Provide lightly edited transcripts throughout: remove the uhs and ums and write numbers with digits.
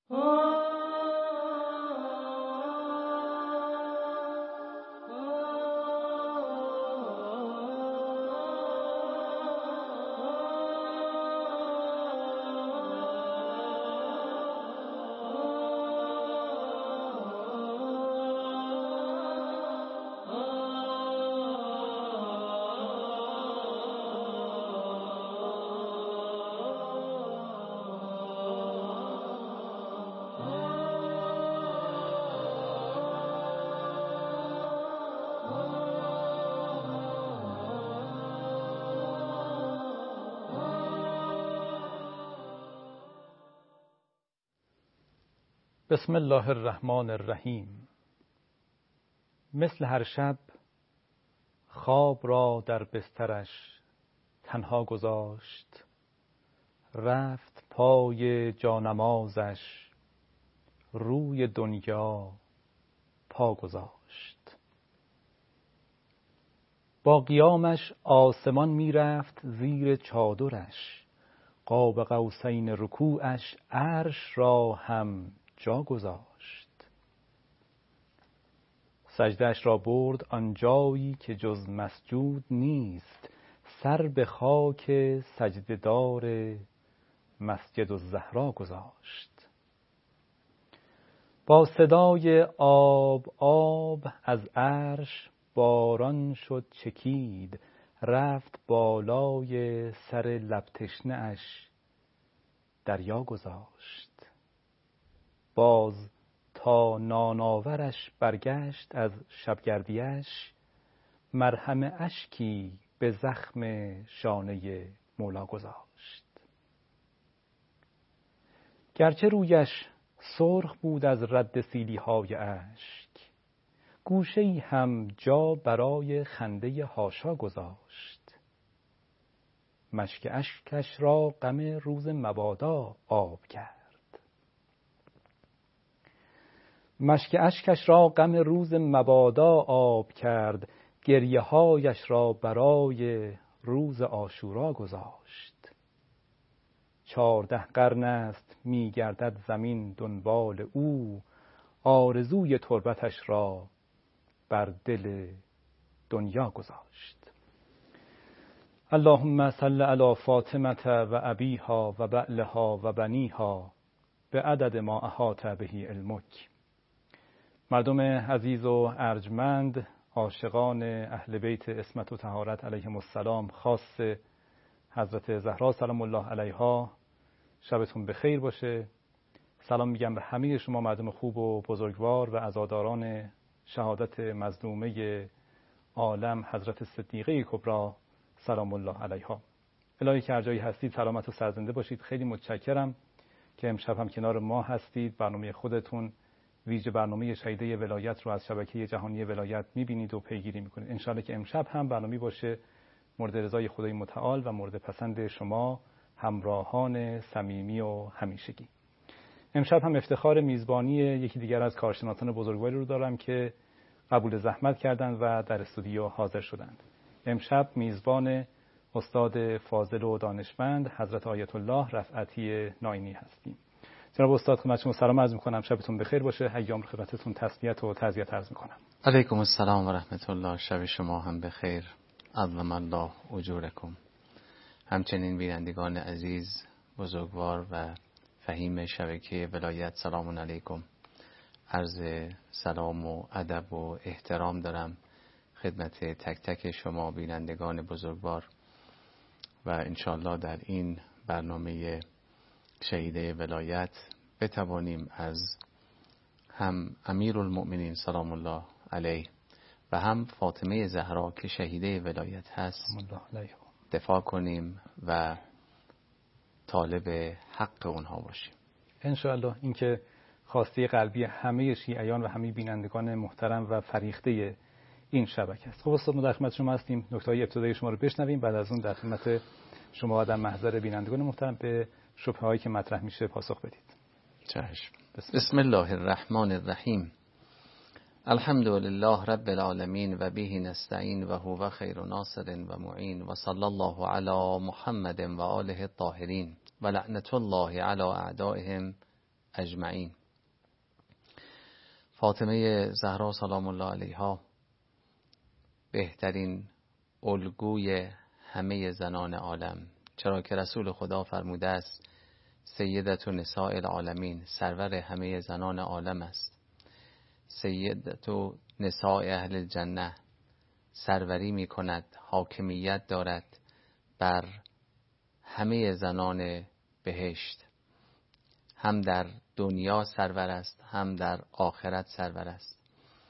بسم الله الرحمن الرحیم. مثل هر شب خواب را در بسترش تنها گذاشت، رفت پای جانمازش روی دنیا پا گذاشت. با قیامش آسمان می رفت زیر چادرش، قاب قوسین رکوعش عرش را هم جا گذاشت. سجده‌اش را برد آنجایی که جز مسجود نیست، سر به خاک سجده‌دار مسجد الزهرا گذاشت. با صدای آب آب از عرش باران شد چکید، رفت بالای سر لب تشنه اش دریا گذاشت. باز تا نانآورش برگشت از شبگردیش، مرهم اشکی به زخم شانه مولا گذاشت. گرچه رویش سرخ بود از رد سیلی‌های اشک، گوشه‌ای هم جا برای خنده حاشا گذاشت. مشک اشکش را غم روز مبادا آب کرد. مشک اشکش را غم روز مبادا آب کرد، گریه هایش را برای روز عاشورا گذاشت. 14 قرن است می گردد زمین دنبال او، آرزوی تربتش را بر دل دنیا گذاشت. اللهم صل علی فاطمه و ابیها و بعلها و بنیها به عدد ما احاط به علمک. مردم عزیز و ارجمند، عاشقان اهل بیت عصمت و طهارت علیهم السلام، خاص حضرت زهرا سلام الله علیها، شبتون بخیر باشه. سلام میگم به همه شما مردم خوب و بزرگوار و عزاداران شهادت مظلومه عالم حضرت صدیقه کبری سلام الله علیها. الهی که هر جایی هستید سلامت و سرزنده باشید. خیلی متشکرم که امشب هم کنار ما هستید. برنامه خودتون ویژه برنامه شهیده ولایت رو از شبکه جهانی ولایت میبینید و پیگیری میکنید. انشالله که امشب هم برنامه باشه مورد رضای خدای متعال و مورد پسند شما همراهان صمیمی و همیشگی. امشب هم افتخار میزبانی یکی دیگر از کارشناسان بزرگواری رو دارم که قبول زحمت کردند و در استودیو حاضر شدند. امشب میزبان استاد فاضل و دانشمند حضرت آیت الله رفعتی ناینی هستیم. جناب استاد خدمت شما سلام عرض می‌کنم. شبتون بخیر باشه. ایام خدمتتون تسلیت و تعزیت عرض می‌کنم. علیکم السلام و رحمت الله. شب شما هم بخیر. عظم الله اجورکم. همچنین بینندگان عزیز، بزرگوار و فهیم شبکه ولایت، سلام علیکم. عرض سلام و ادب و احترام دارم خدمت تک تک شما بینندگان بزرگوار و انشالله در این برنامه شهیده ولایت بتوانیم از هم امیرالمؤمنین سلام الله علیه و هم فاطمه زهرا که شهیده ولایت هست دفاع کنیم و طالب حق اونها باشیم انشاءالله. این که خواسته قلبی همه شیعیان و همه بینندگان محترم و فریخته این شبکه است. خب استاد ما در خدمت شما هستیم. نکته‌های ابتدایی شما رو بشنویم، بعد از اون در خدمت شما در محضر بینندگان محترم به شبهه‌هایی که مطرح میشه پاسخ بدید. چشم. بسم الله الرحمن الرحیم. الحمد لله رب العالمین و به نستعین و هو خیر ناصر و معین و صلی الله علی محمد و آله الطاهرین و لعنت الله علی اعدائهم اجمعین. فاطمه زهرا سلام الله علیها بهترین الگوی همه زنان عالم، چرا که رسول خدا فرموده است سیدت نساء العالمین، سرور همه زنان عالم است. سیدت نساء اهل الجنه، سروری می کند، حاکمیت دارد بر همه زنان بهشت، هم در دنیا سرور است هم در آخرت سرور است.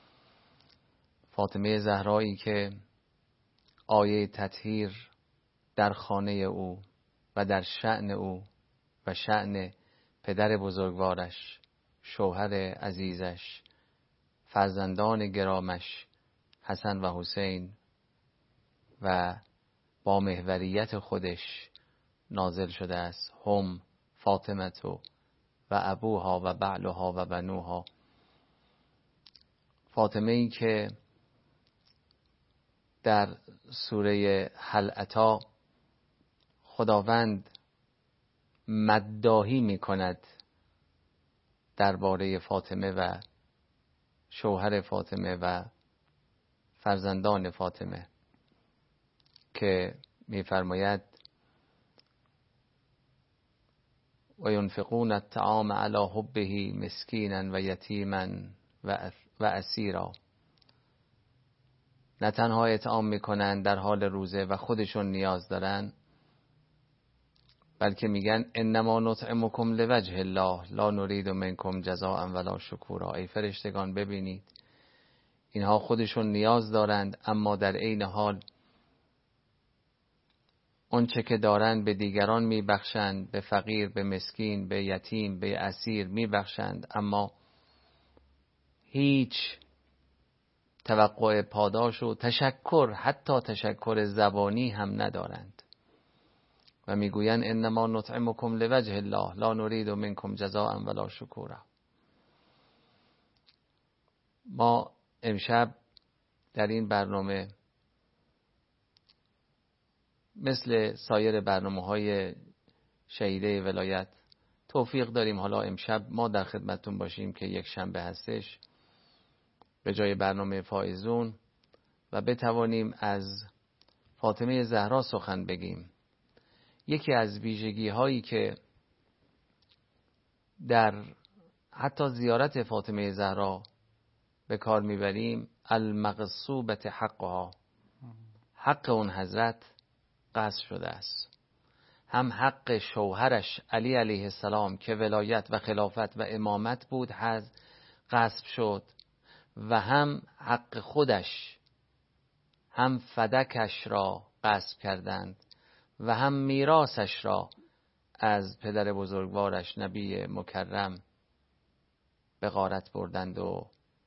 فاطمه زهرایی که آیه تطهیر در خانه او و در شأن او و شأن پدر بزرگوارش، شوهر عزیزش، فرزندان گرامش حسن و حسین و با محوریت خودش نازل شده است. هم فاطمتو و ابوها و بعلها و بنوها. فاطمه ای که در سوره هل اتی خداوند مداحی می کند درباره فاطمه و شوهر فاطمه و فرزندان فاطمه که می فرماید و ینفقون الطعام علی حبه مسکینا و یتیما و اسیرا. نه تنها اطعام میکنن در حال روزه و خودشون نیاز دارن، بلکه میگن انما نطعمکم لوجه الله لا نرید منکم جزاء ولا شکورا. ای فرشتگان ببینید اینها خودشون نیاز دارند، اما در عین حال اونچه که دارند به دیگران میبخشند، به فقیر، به مسکین، به یتیم، به اسیر میبخشند، اما هیچ توقع پاداش و تشکر، حتی تشکر زبانی هم ندارند و میگویند انما نطعمکم لوجه الله لا نرید منکم جزاء ولا شکورا. ما امشب در این برنامه مثل سایر برنامه‌های شهیده ولایت توفیق داریم حالا امشب ما در خدمتتون باشیم که یک شنبه هستش به جای برنامه فائزون و بتوانیم از فاطمه زهرا سخن بگیم. یکی از ویژگی هایی که در حتی زیارت فاطمه زهرا به کار میبریم المغصوبة حقها، حق اون حضرت غصب شده است. هم حق شوهرش علی علیه السلام که ولایت و خلافت و امامت بود غصب شد و هم حق خودش، هم فدکش را غصب کردند و هم میراثش را از پدر بزرگوارش نبی مکرم به غارت بردند و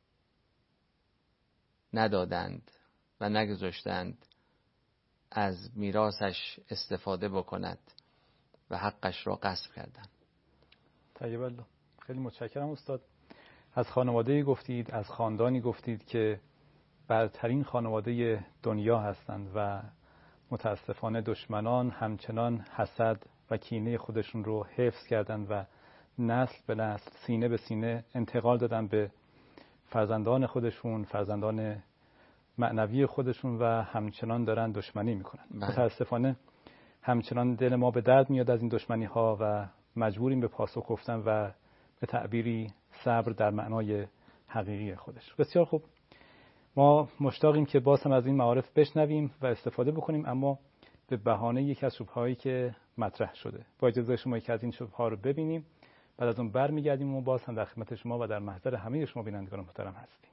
ندادند و نگذاشتند از میراثش استفاده بکند و حقش را غصب کردند. طیب الله. خیلی متشکرم استاد. از خانواده‌ای گفتید، از خاندانی گفتید که برترین خانواده دنیا هستند و متاسفانه دشمنان همچنان حسد و کینه خودشون رو حفظ کردند و نسل به نسل، سینه به سینه انتقال دادن به فرزندان خودشون، فرزندان معنوی خودشون و همچنان دارن دشمنی میکنن. متاسفانه همچنان دل ما به درد میاد از این دشمنی ها و مجبوریم به پاسخ گفتن و به تعبیری صبر در معنای حقیقی خودش. بسیار خوب، ما مشتاقیم که باز هم از این معارف بشنویم و استفاده بکنیم، اما به بهانه یکی از شبههایی که مطرح شده. با اجازه شما یکی از این شبهه‌ها رو ببینیم، بعد از اون برمیگردیم و باز هم در خدمت شما و در محضر همه شما بینندگان محترم هستیم.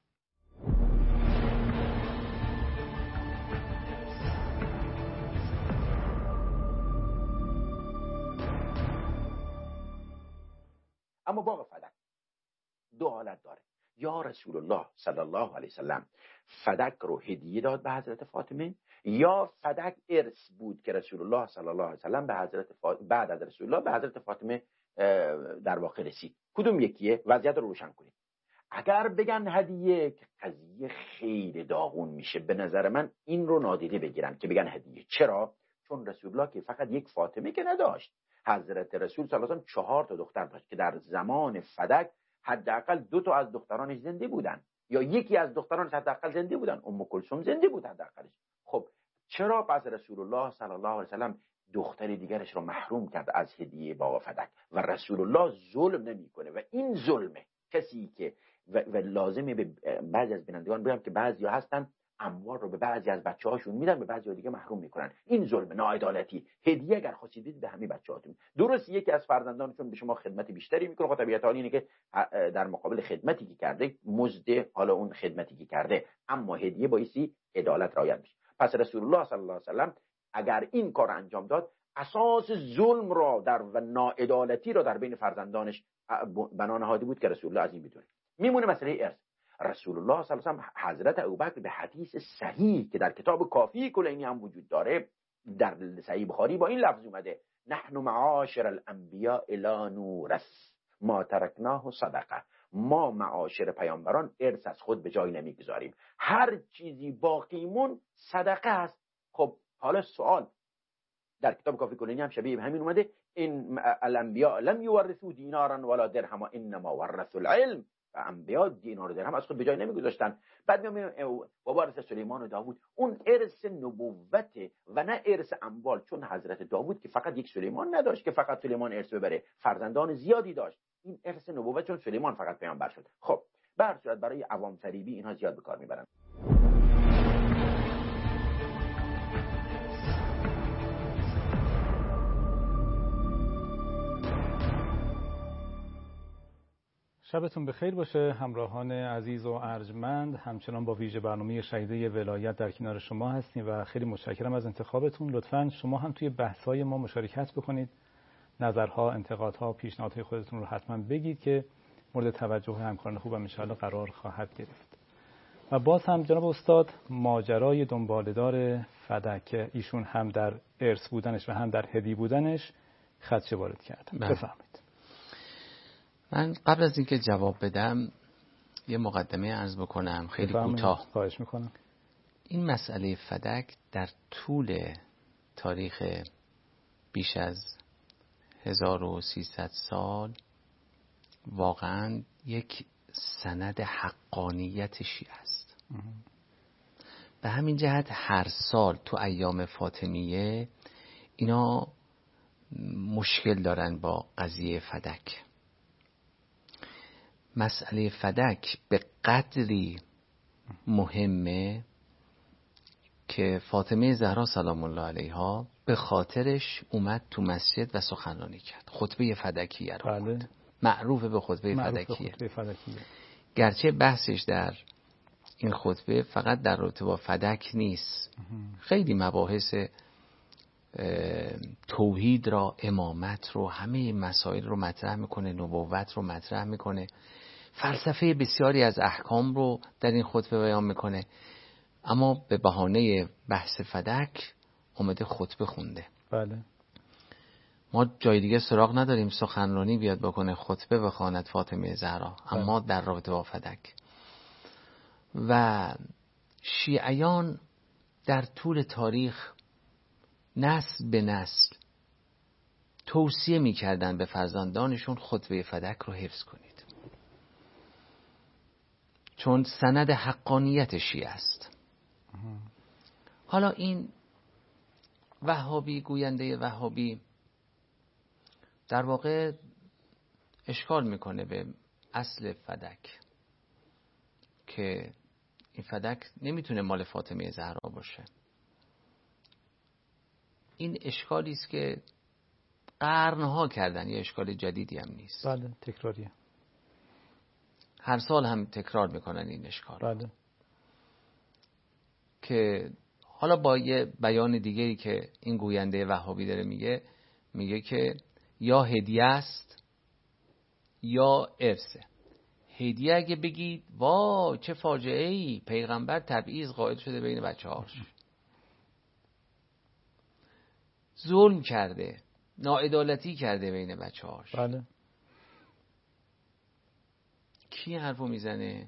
اما باغ فدک دو حالت داره. یا رسول الله صلی الله علیه وسلم فدک رو هدیه داد به حضرت فاطمه، یا فدک ارث بود که رسول الله صلی الله علیه وسلم به حضرت بعد از رسول الله به حضرت فاطمه در واقع رسید. کدوم یکیه؟ وضعیت رو روشن کنید. اگر بگن هدیه که قضیه خیلی داغون میشه، به نظر من این رو نادیده بگیرن که بگن هدیه. چرا؟ چون رسول الله که فقط یک فاطمه که نداشت، حضرت رسول صلی الله علیه و 4 دختر داشت که در زمان فدک حداقل 2 از دخترانش زنده بودن، یا یکی از دخترانش حداقل زنده بودن. ام کلثوم زنده بود حداقلش. خب چرا پس رسول الله صلی الله علیه و سلم دختر دیگرش رو محروم کرد از هدیه باغ فدک؟ و رسول الله ظلم نمیکنه و این ظلمه. کسی که و لازمه به بعضی از بینندگان بگم که بعضیا هستن اموال رو به بعضی از بچه‌هاشون میدن، به بعضی دیگه محروم میکنن. این ظلم، ناعدالتی. هدیه اگر خواستید به همه بچه‌هاتون. درست یکی از فرزندانتون به شما خدمت بیشتری میکنه، خب طبیعتا اینه که در مقابل خدمتی که کرده مزد حالا اون خدمتی که کرده، اما هدیه بایستی عدالت رعایت بشه. پس رسول الله صلی الله علیه و سلم اگر این کار انجام داد، اساس ظلم را و ناعدالتی را در بین فرزندانش بنا نهاده بود که رسول الله از این بدونه. میمونه مسئله ارث. رسول الله صلی الله علیه و سلم حضرت ابوبکر به حدیث صحیح که در کتاب کافی کلینی هم وجود داره، در صحیح بخاری با این لفظ اومده: نحن معاشر الانبیاء لا نورث ما ترکناه صدقه. ما معاشر پیامبران ارث از خود به جای نمیگذاریم، هر چیزی باقیمون صدقه است. خب حالا سوال، در کتاب کافی کلینی هم شبیه به همین اومده: این الانبیاء لم یورثوا دینارا ولا درهما انما ورثوا العلم. و انبیا دینار و درهم از خود به جای نمیگذاشتن. بعد میگم و وارث سلیمان و داوود، اون ارث نبوت و نه ارث اموال. چون حضرت داوود که فقط یک سلیمان نداشت که فقط سلیمان ارث ببره، فرزندان زیادی داشت. این ارث نبوت چون سلیمان فقط پیامبر شد. خب به هر صورت برای عوام فریبی اینها زیاد به کار میبرن. شبتون بخیر باشه همراهان عزیز و ارجمند. همچنان با ویژه برنامه شهیده ولایت در کنار شما هستیم و خیلی متشکرم از انتخابتون. لطفاً شما هم توی بحث‌های ما مشارکت بکنید. نظرها، انتقادها، پیشنهادهای خودتون رو حتما بگید که مورد توجه همکاران خوبم ان شاءالله قرار خواهد گرفت. و باز هم جناب استاد ماجرای دنباله‌دار فدک، ایشون هم در ارث بودنش و هم در هدیه بودنش خدشه وارد کردن. بفرمایید. من قبل از اینکه جواب بدم یه مقدمه عرض بکنم خیلی کوتاه. خواهش میکنم. این مسئله فدک در طول تاریخ بیش از 1300 سال واقعا یک سند حقانیت شیعه است. به همین جهت هر سال تو ایام فاطمیه اینا مشکل دارن با قضیه فدک. مسئله فدک به قدری مهمه که فاطمه زهرا سلام الله علیها به خاطرش اومد تو مسجد و سخنرانی کرد. خطبه فدکیه رو بله. معروف به خطبه فدکیه. گرچه بحثش در این خطبه فقط در رابطه با فدک نیست، خیلی مباحث توحید را، امامت رو، همه مسائل رو مطرح میکنه، نبوت رو مطرح میکنه، فلسفه بسیاری از احکام رو در این خطبه بیان میکنه. اما به بهانه بحث فدک اومده خطبه خونده. بله. ما جای دیگه سراغ نداریم سخنرانی بیاد بکنه، خطبه بخواند فاطمه زهرا، اما در رابطه با فدک. و شیعیان در طول تاریخ نسل به نسل توصیه میکردن به فرزندانشون خطبه فدک رو حفظ کنید، چون سند حقانیت شیعه است. حالا این وهابی، گوینده وهابی در واقع اشکال میکنه به اصل فدک که این فدک نمیتونه مال فاطمه زهرا باشه. این اشکالی است که قرنها کردن، یه اشکال جدیدی هم نیست. بله، تکراریه. هر سال هم تکرار میکنن این اشکال. بله. که حالا با یه بیان دیگه‌ای که این گوینده وهابی داره میگه که یا هدیه است یا ارثه. هدیه اگه بگید وای چه فاجعه ای، پیغمبر تبعیض قائل شده بین بچه‌هاش، ظلم کرده، ناعدالتی کرده بین بچه‌هاش. بله. کی حرفو میزنه؟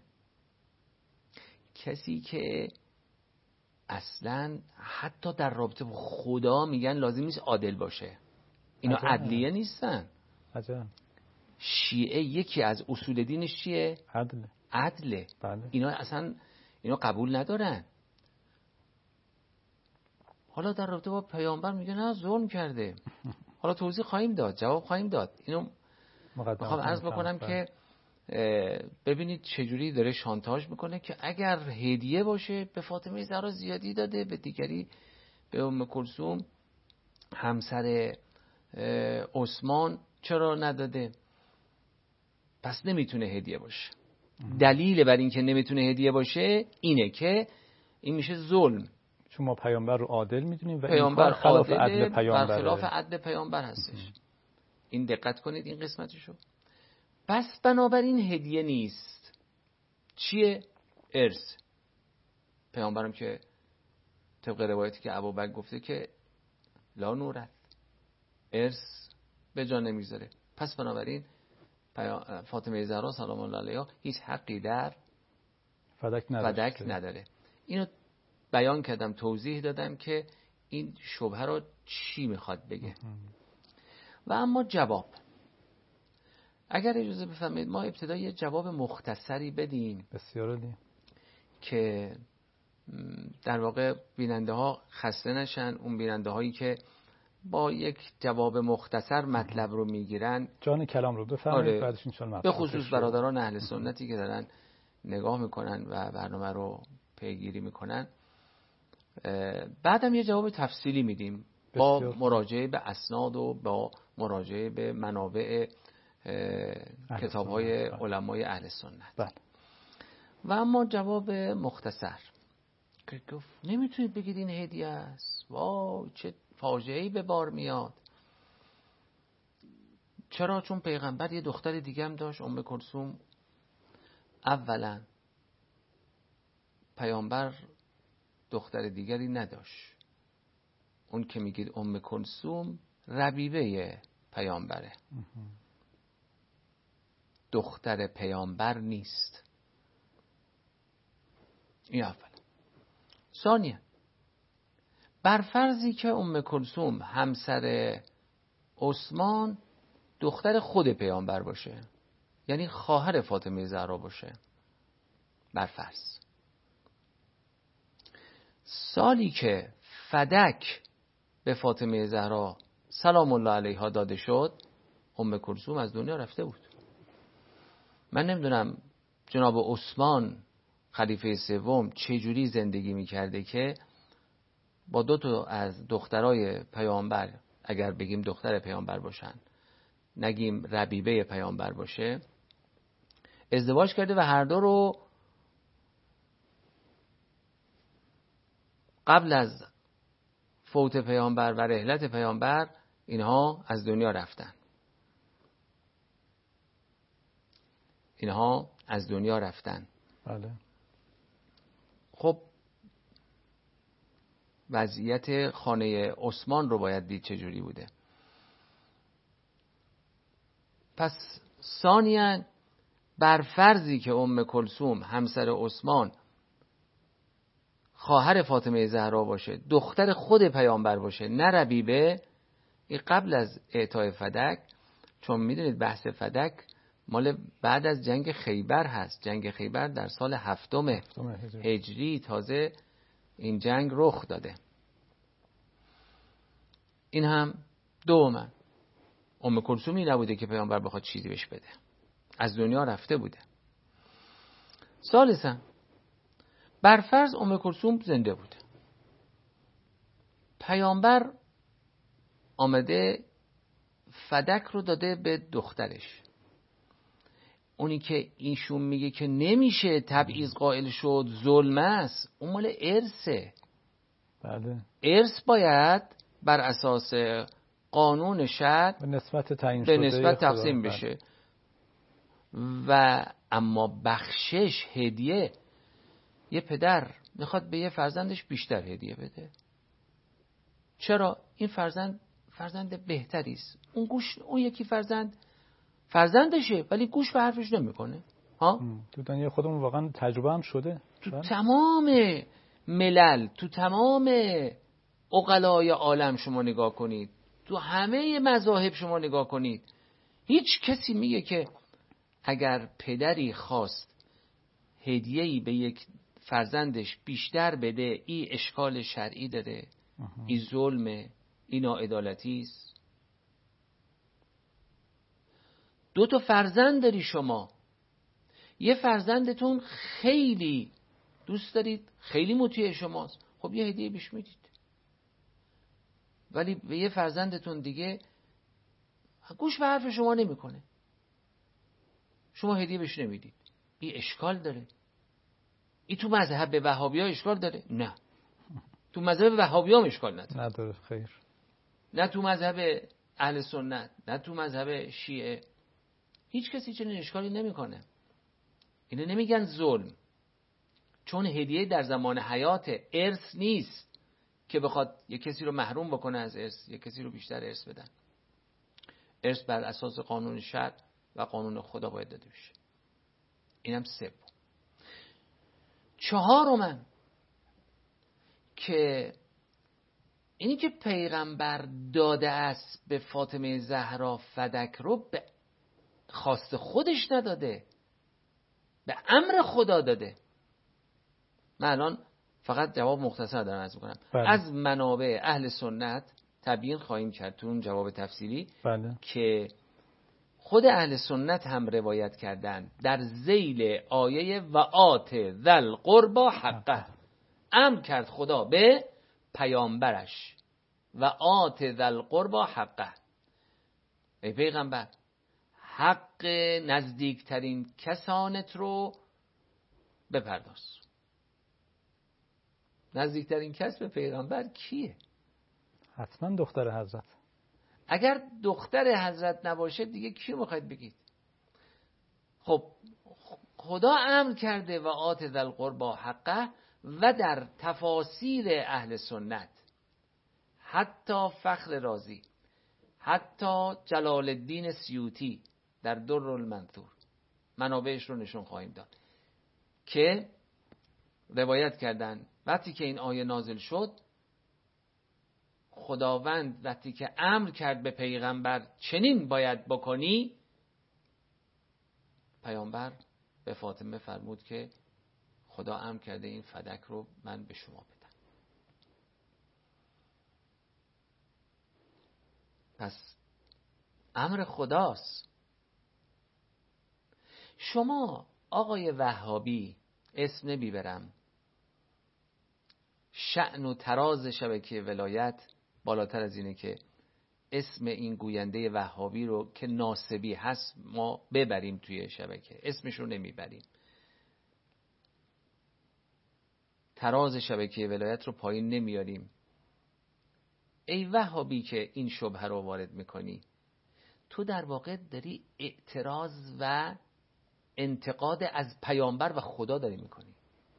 کسی که اصلا حتی در رابطه با خدا میگن لازم نیست عادل باشه. اینا عدلیه نیستن. عجب. شیعه یکی از اصول دینش چیه؟ عدله. بله. اینا اصلا قبول ندارن. حالا در رابطه با پیامبر میگه نه ظلم کرده. حالا توضیح خواهیم داد، جواب خواهیم داد. اینو میخوام عرض بکنم که ببینید چجوری داره شانتاژ میکنه که اگر هدیه باشه به فاطمه زهرا زیادی داده، به دیگری به ام کلثوم همسر عثمان چرا نداده؟ پس نمیتونه هدیه باشه. دلیل بر این که نمیتونه هدیه باشه اینه که این میشه ظلم، چون ما پیامبر رو عادل میدونیم و پیامبر خلاف عدل پیامبر، برخلاف عدل پیامبر هستش. این دقت کنید این قسمتشو. پس بنابراین هدیه نیست. چیه؟ ارث. پیامبرم که طبق روایتی که ابوبکر گفته که لا نورث، ارث به جا نمیذاره. پس بنابراین فاطمه زهرا سلام الله علیها هیچ حقی در فدک نداره. اینو بیان کردم، توضیح دادم که این شبهه رو چی میخواد بگه. و اما جواب، اگر اجازه بفرمایید ما ابتدا یه جواب مختصری بدیم. بسیار عالی. که در واقع بیننده ها خسته نشن. اون بیننده هایی که با یک جواب مختصر مطلب رو میگیرن جان کلام رو بفرمایید. بعدش ان شاءالله به خصوص برادران اهل سنتی که دارن نگاه میکنن و برنامه رو پیگیری میکنن، بعدم یه جواب تفصیلی میدیم با مراجعه به اسناد و با مراجعه به منابع کتاب‌های علمای اهل سنت. بله. و اما جواب مختصر که گفت نمیتونید بگید این هدیه است، وای چه فاجعه‌ای به بار میاد. چرا؟ چون پیغمبر یه دختر دیگه هم داشت، ام کلثوم. اولا پیامبر دختر دیگری نداشت. اون که میگید ام کلثوم ربیبه پیامبره، دختر پیامبر نیست. این اول. ثانیا بر فرضی که ام کلثوم همسر عثمان دختر خود پیامبر باشه، یعنی خواهر فاطمه زهرا باشه، بر فرض، سالی که فدک به فاطمه زهرا سلام الله علیها داده شد ام کلثوم از دنیا رفته بود. من نمیدونم جناب عثمان خلیفه سوم چجوری زندگی میکرده که با دو تا از دخترای پیامبر، اگر بگیم دختر پیامبر باشن نگیم ربیبه پیامبر باشه، ازدواج کرده و هر دو رو قبل از فوت پیامبر و رحلت پیامبر اینها از دنیا رفتن. اینها از دنیا رفتن. بله. خب وضعیت خانه عثمان رو باید دید چجوری بوده. پس ثانیاً بر فرضی که ام کلثوم همسر عثمان خواهر فاطمه زهرا باشه، دختر خود پیامبر باشه، نه ربیبه، این قبل از اعطای فدک، چون میدونید بحث فدک مال بعد از جنگ خیبر هست. جنگ خیبر در سال 7 هجری تازه این جنگ رخ داده. این هم دوما ام کلثومی نبوده که پیامبر بخواد چیزی بهش بده، از دنیا رفته بوده. ثالثا بر فرض ام کلثوم زنده بوده، پیامبر آمده فدک رو داده به دخترش. اونی که ایشون میگه که نمیشه تبعیض قائل شد، ظلم است، اون مال ارثه. بله. ارث باید بر اساس قانون شرع به نسبت تعیین به شده نسبت تقسیم بشه. و اما بخشش، هدیه، یه پدر میخواد به یه فرزندش بیشتر هدیه بده. چرا؟ این فرزند بهتری است. اون یکی فرزندشه ولی گوش به حرفش نمیکنه. ها؟ تو دنیا خودمون واقعا تجربه هم شده. تو تمام ملل، تو تمام عقلای عالم شما نگاه کنید، تو همه مذاهب شما نگاه کنید، هیچ کسی میگه که اگر پدری خواست هدیه‌ای به یک فرزندش بیشتر بده، این اشکال شرعی داره، این ظلمه، این ناعدالتی است. 2 فرزند داری شما، یه فرزندتون خیلی دوست دارید، خیلی مطیع شماست، خب یه هدیه بهش میدید. ولی به یه فرزندتون دیگه گوش به حرف شما نمیکنه، شما هدیه بهش نمیدید، این اشکال داره. این تو مذهب وهابی‌ها اشکال داره؟ نه، تو مذهب وهابی‌ها اشکال نداره. خیر. نه تو مذهب اهل سنت، نه تو مذهب شیعه، هیچ کسی چنین اشکالی نمیکنه. اینو نمیگن ظلم، چون هدیه در زمان حیات ارث نیست که بخواد یک کسی رو محروم بکنه از ارث، یک کسی رو بیشتر ارث بدن. ارث بر اساس قانون شرع و قانون خدا باید داده بشه. اینم 3. 4 که اینی که پیغمبر داده است به فاطمه زهرا فدک رو به خواست خودش نداده، به امر خدا داده. من الان فقط جواب مختصر دارم عرض می‌کنم. از منابع اهل سنت تبیین خواهیم کرد تو اون جواب تفصیلی که خود اهل سنت هم روایت کردن در ذیل آیه و آت ذل قربا حقه، امر کرد خدا به پیامبرش و آت ذل قربا حقه، ای پیغمبر حق نزدیکترین کسانت رو بپرداز. نزدیکترین کس به پیغمبر کیه؟ حتما دختر حضرت. اگر دختر حضرت نباشه دیگه کی میخواید بگید؟ خب خدا امر کرده و آت ذل قربا حقه، و در تفاسیر اهل سنت حتی فخر رازی، حتی جلال الدین سیوطی در در المنثور، منابعش رو نشون خواهیم داد که روایت کردن وقتی که این آیه نازل شد، خداوند وقتی که امر کرد به پیغمبر چنین باید بکنی، پیامبر به فاطمه فرمود که خدا امر کرده این فدک رو من به شما بدم. پس امر خداست. شما آقای وهابی، اسم نمیبرم، شأن و تراز شبکه ولایت بالاتر از اینه که اسم این گوینده وهابی رو که ناسبی هست ما ببریم توی شبکه، اسمش رو نمیبریم. تراز شبکه ولایت رو پایین نمیاریم. ای وهابی که این شبهه رو وارد میکنی، تو در واقع داری اعتراض و انتقاد از پیامبر و خدا داری میکنی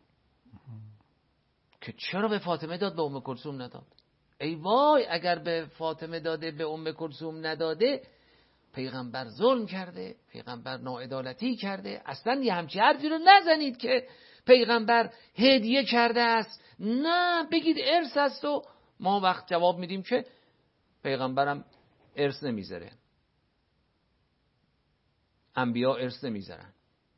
که چرا به فاطمه داد به ام کلثوم نداد. ای وای اگر به فاطمه داده به ام کلثوم نداده، پیغمبر ظلم کرده، پیغمبر ناعدالتی کرده. اصلا یه همچی حرفی رو نزنید که پیغمبر هدیه کرده است، نه بگید ارث است. و ما وقت جواب میدیم که پیغمبرم ارث نمیذاره، انبیا ارث نمیذارن.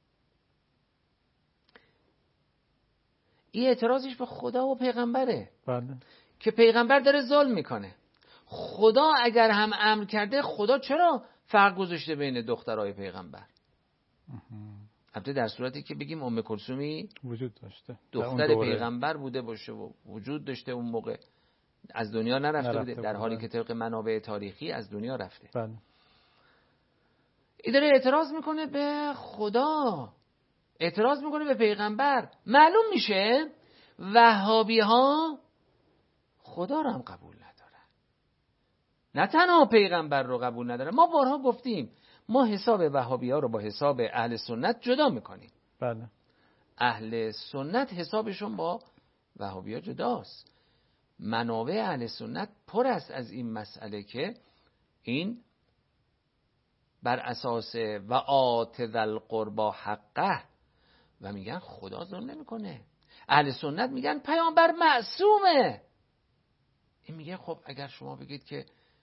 این اعتراضش به خدا و پیغمبره. بله. که پیغمبر داره ظلم میکنه. خدا اگر هم امر کرده، خدا چرا فرق گذاشته بین دخترای پیغمبر؟ البته در صورتی که بگیم ام کلثومی وجود داشته، دختر پیغمبر بوده باشه و وجود داشته، اون موقع از دنیا نرفته بوده، در حالی که طبق منابع تاریخی از دنیا رفته. بله. این داره اعتراض میکنه به خدا، اعتراض میکنه به پیغمبر. معلوم میشه وهابی ها خدا رو هم قبول ندارن، نه تنها پیغمبر رو قبول ندارن. ما بارها گفتیم ما حساب وهابی ها رو با حساب اهل سنت جدا میکنیم. بله. اهل سنت حسابشون با وهابی ها جداست. منابع اهل سنت پر است از این مسئله که این بر اساس و آت ذل قربا حقه و میگن خدا ظلم نمیکنه. اهل سنت میگن پیامبر معصومه. این میگه خب اگر شما بگید که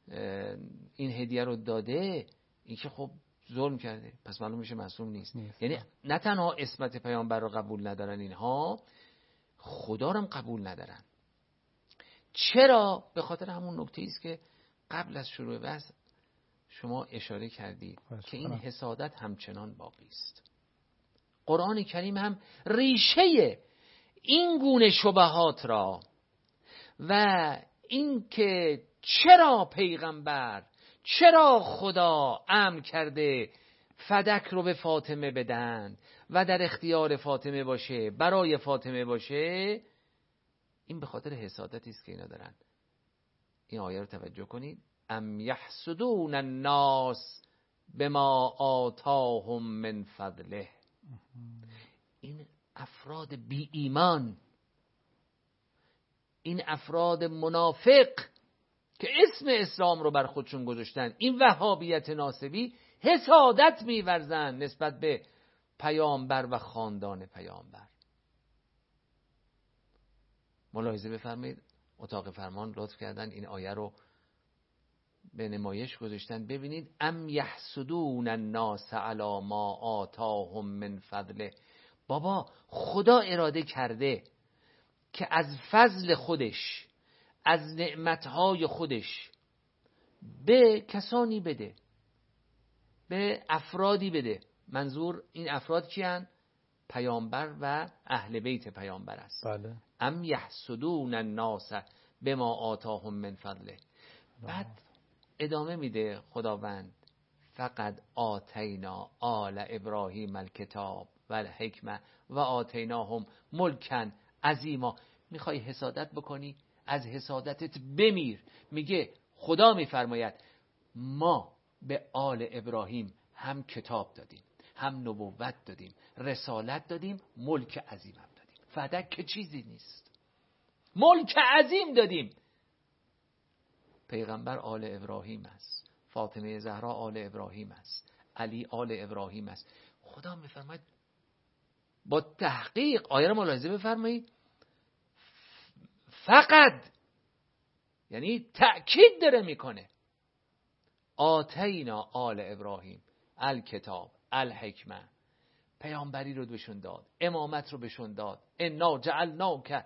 این هدیه رو داده، این که خب ظلم کرده، پس معلوم میشه معصوم نیست. یعنی نه تنها عصمت پیامبر رو قبول ندارن اینها، خدا رو هم قبول ندارن. چرا؟ به خاطر همون نکته است که قبل از شروع بحث شما اشاره کردید که این حسادت همچنان باقی است. قرآن کریم هم ریشه این گونه شبهات را و این که چرا پیغمبر، چرا خدا امر کرده فدک رو به فاطمه بدن و در اختیار فاطمه باشه، برای فاطمه باشه، این به خاطر حسادتی است که اینا دارن. این آیه رو توجه کنید. ام یحسدون الناس بما آتاهم من فضله. این افراد بی ایمان، این افراد منافق که اسم اسلام رو بر خودشون گذاشتن، این وهابیت ناسبی، حسادت می‌ورزن نسبت به پیامبر و خاندان پیامبر. ملاحظه بفرمایید، اتاق فرمان لطف کردن این آیه رو به نمایش گذاشتن. ببینید ام یحسدون الناس علی ما آتاهم من فضله. بابا خدا اراده کرده که از فضل خودش، از نعمتهای خودش به کسانی بده، به افرادی بده. منظور این افراد کیان؟ پیامبر و اهل بیت پیامبر است. بله. ام یحسدون الناس بما آتاهم من فضله. بعد ادامه میده خداوند فقد آتینا آل ابراهیم الکتاب و الحکمه و آتیناهم ملکا عظیما. میخوای حسادت بکنی؟ از حسادتت بمیر. میگه خدا میفرماید ما به آل ابراهیم هم کتاب دادیم، هم نبوت دادیم، رسالت دادیم، ملک عظیم هم دادیم. فدک که چیزی نیست، ملک عظیم دادیم. پیغمبر آل ابراهیم است، فاطمه زهرا آل ابراهیم است، علی آل ابراهیم است. خدا میفرماید با تحقیق، آیه رو ملاحظه بفرمایید، فقط یعنی تأکید داره میکنه، آتینا آل ابراهیم الکتاب الحکمه، پیامبری رو بهشون داد، امامت رو بهشون داد. انا جعلناک،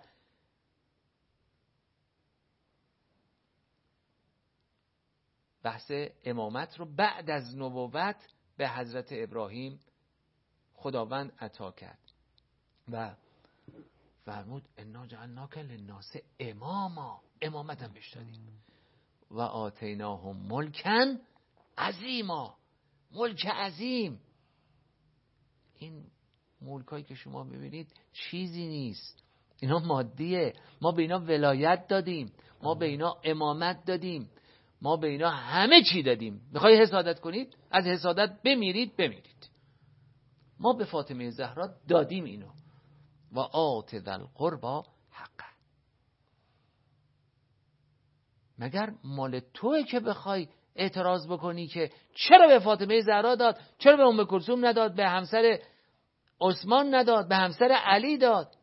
بحث امامت رو بعد از نبوت به حضرت ابراهیم خداوند عطا کرد و فرمود انا جعلناک للناس اماما، امامت هم بهش دادیم. و آتیناهم ملکا عظیما، ملک عظیم. این ملکایی که شما ببینید چیزی نیست، اینا مادیه. ما به اینا ولایت دادیم، ما به اینا امامت دادیم، ما به اینا همه چی دادیم. میخوای حسادت کنید؟ از حسادت بمیرید. ما به فاطمه زهرا دادیم اینو. و آت ذی القربی حقه. مگر مال توئه که بخوای اعتراض بکنی که چرا به فاطمه زهرا داد، چرا به ام کلثوم نداد، به همسر عثمان نداد، به همسر علی داد؟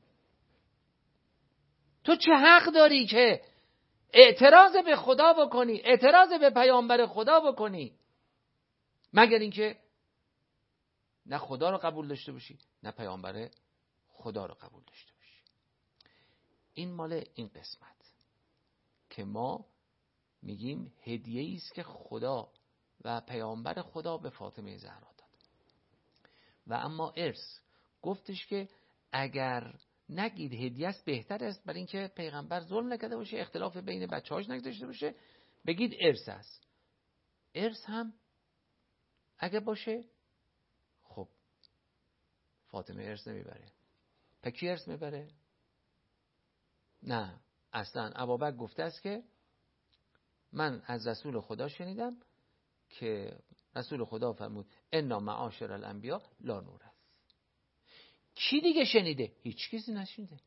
تو چه حق داری که اعتراض به خدا بکنی، اعتراض به پیامبر خدا بکنی؟ مگر اینکه نه خدا رو قبول داشته باشی، نه پیامبر خدا رو قبول داشته باشی. این مال این قسمت که ما میگیم هدیه‌ای است که خدا و پیامبر خدا به فاطمه زهرا داد. و اما ارث گفتش که اگر نگید هدیه است بهتر است، برای اینکه پیغمبر ظلم نکرده باشه، اختلاف بین بچه‌هاش نگذاشته باشه، بگید ارث است. ارث هم اگه باشه خب فاطمه ارث نمیبره. پس کی ارث میبره؟ نه، اصلا ابوبکر گفته است که من از رسول خدا شنیدم که رسول خدا فرمود انا معاشر الانبیا لا نورث. کی دیگه شنیده؟ هیچ کسی نشنیده.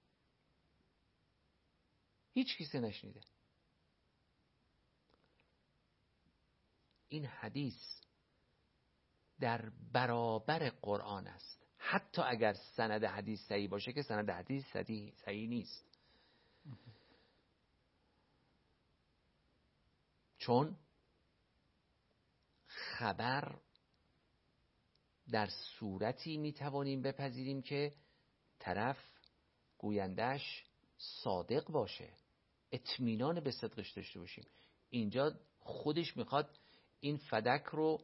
هیچ کسی نشنیده. این حدیث در برابر قرآن است. حتی اگر سند حدیث صحیح باشه که سند حدیث صحیح نیست. چون خبر در صورتی میتوانیم بپذیریم که طرف گویندش صادق باشه، اطمینان به صدقش داشته باشیم. اینجا خودش میخواد این فدک رو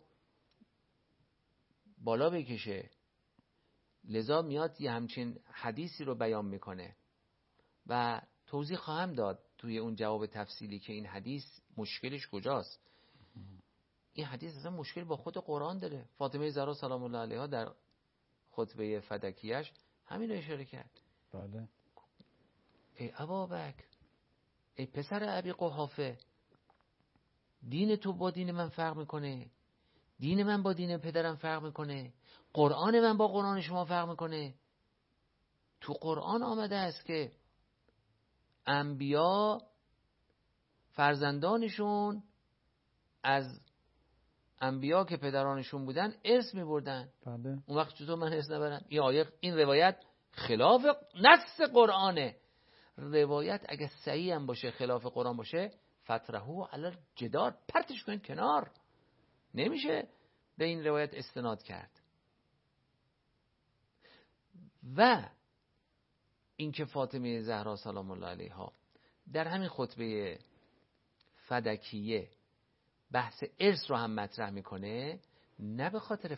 بالا بکشه، لذا میاد یه همچین حدیثی رو بیان میکنه و توضیح خواهم داد توی اون جواب تفصیلی که این حدیث مشکلش کجاست. این حدیث اصلا مشکل با خود قرآن داره. فاطمه زهرا سلام الله علیها در خطبه فدکیش همین رو اشاره کرد. بله. ای ابابکر، ای پسر ابی قحافه، دین تو با دین من فرق میکنه، دین من با دین پدرم فرق میکنه، قرآن من با قرآن شما فرق میکنه. تو قرآن آمده است که انبیا فرزندانشون از انبیا که پدرانشون بودن ارث میبردن. بله. اون وقت چطور من ارث نبرم؟ این روایت خلاف نص قرآنه. روایت اگه صحیح هم باشه، خلاف قرآن باشه، فترهو علی جدار، پرتش کنید کنار. نمیشه به این روایت استناد کرد. و اینکه فاطمه زهرا سلام الله علیها در همین خطبه فدکیه بحث ارث رو هم مطرح میکنه، نه به خاطر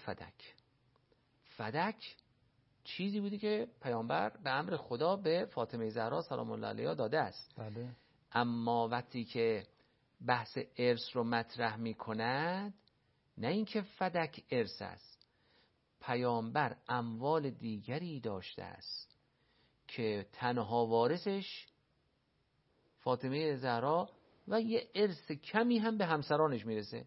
فدک چیزی بودی که پیامبر به امر خدا به فاطمه زهرا سلام الله علیها داده است. بله. اما وقتی که بحث ارث رو مطرح میکند، نه اینکه فدک ارث است، پیامبر اموال دیگری داشته است که تنها وارثش فاطمه زهرا و یه ارث کمی هم به همسرانش میرسه.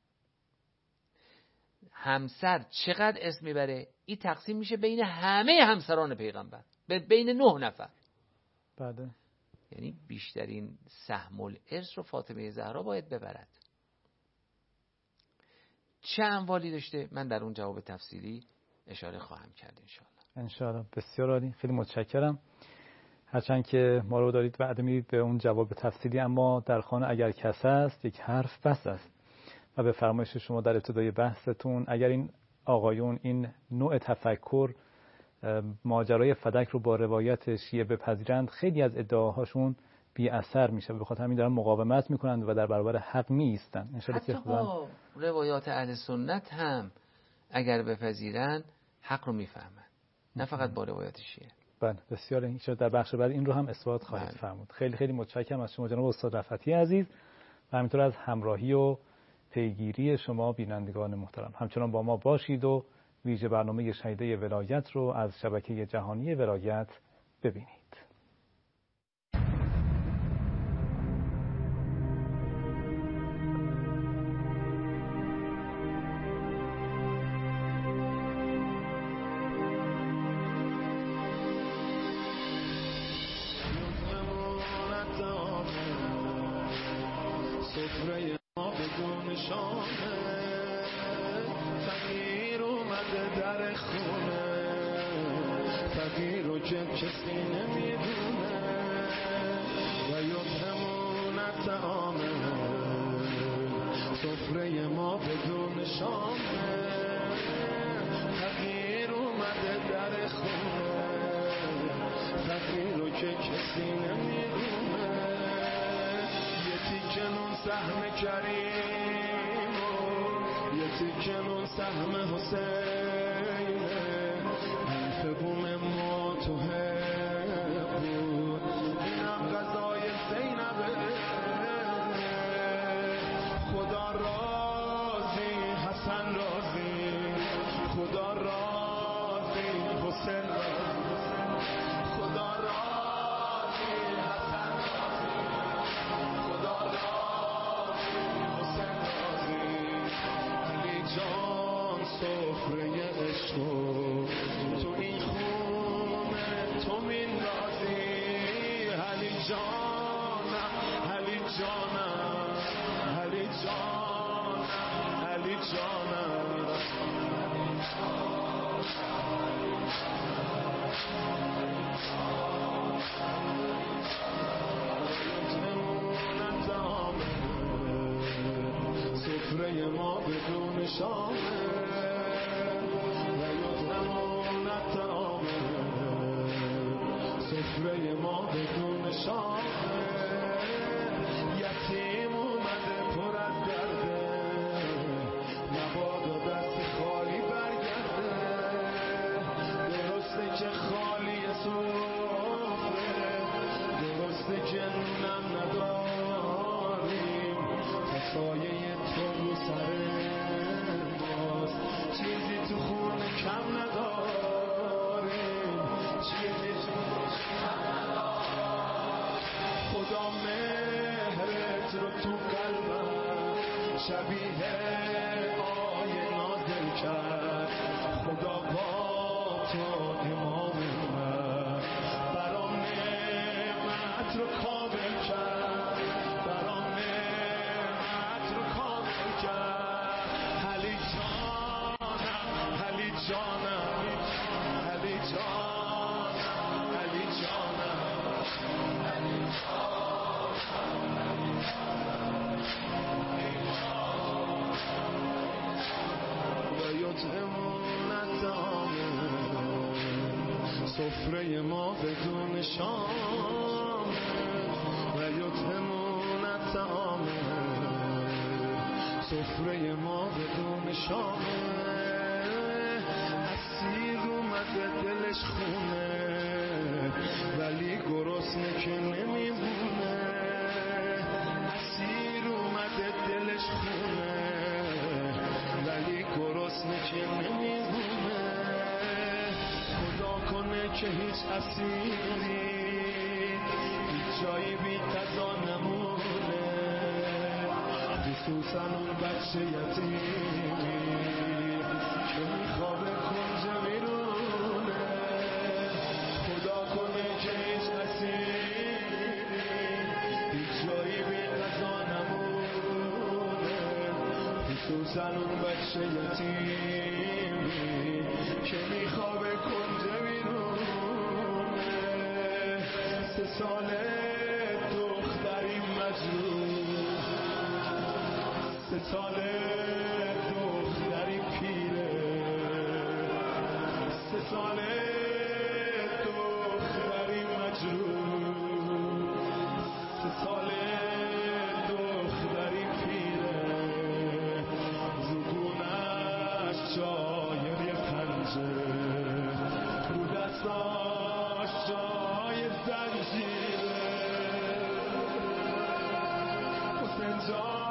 همسر چقدر ارث میبره؟ این تقسیم میشه بین همه همسران پیغمبر، بین 9 نفر. بله. یعنی بیشترین سهم الارث رو فاطمه زهرا باید ببرد. چه اموالی داشته؟ من در اون جواب تفصیلی اشاره خواهم کرد انشاءالله. بسیار عالی، خیلی متشکرم. هرچند که ما رو دارید بعد میرید به اون جواب تفصیلی، اما در خانه اگر کس است یک حرف بس است و به فرمایش شما در ابتدای بحثتون، اگر این آقایون این نوع تفکر ماجرای فدک رو با روایت شیعه بپذیرند، خیلی از ادعاهاشون بی اثر میشه. به خاطر همین دارن مقاومت میکنند و در برابر حق می ایستن. حتی با روایات اهل سنت هم اگر بپذیرن حق رو میفهمن، نه فقط با روایات شیعه. بله، بسیار. این در بخش بعد این رو هم اثبات خواهید فرمود. خیلی خیلی متشکرم از شما جناب استاد رفعتی عزیز و همینطور از همراهی و پیگیری شما بینندگان محترم. همچنان با ما باشید و ویژه برنامه شهیده ولایت رو از شبکه جهانی ولایت ببینید. سفره ما بدون بدون شامه و یطعمون الطعام سفره ما بدون شامه یتیم اومده پر از درده مبادا دست خالی برگرده درسته که خالی سفره درسته که نونم نداریم تا سایه تو رو سر ماست چیزی تو خونه کم نداریم چیزی تو کم نداریم خدا مهرت رو تو قلبم شبیه آیه نازل کرد خدا با تو امام من برام نعمت رو کامل کرد برام نعمت رو کامل کرد علی جانم علی جانم علی جانم علی جانم علی و یطعمون الطعام سفره ما بدون شام و یطعمون الطعام سفره ما بدون شام اسیر اومده دلش خونه ولی گرسنه که نمیمونه اسیر اومده دلش خونه ولی گرسنه که نمیمونه خدا کنه که هیچ اسیری هیچ جایی بی قضا نمونه خصوصا اون بچه یتیمی که میخوابه کنج میرونه خدا کنه که هیچ اسیری هیچ جایی بی قضا نمونه خصوصا اون بچه یتیمی که میخوابه کنج میرونه 3 ساله دختری مجروح 3 ساله دختری پیره 3 ساله دختری مجروح 3 ساله دختری پیره زبونش جای پنجره رو دستاش جای زنجیره حسین جان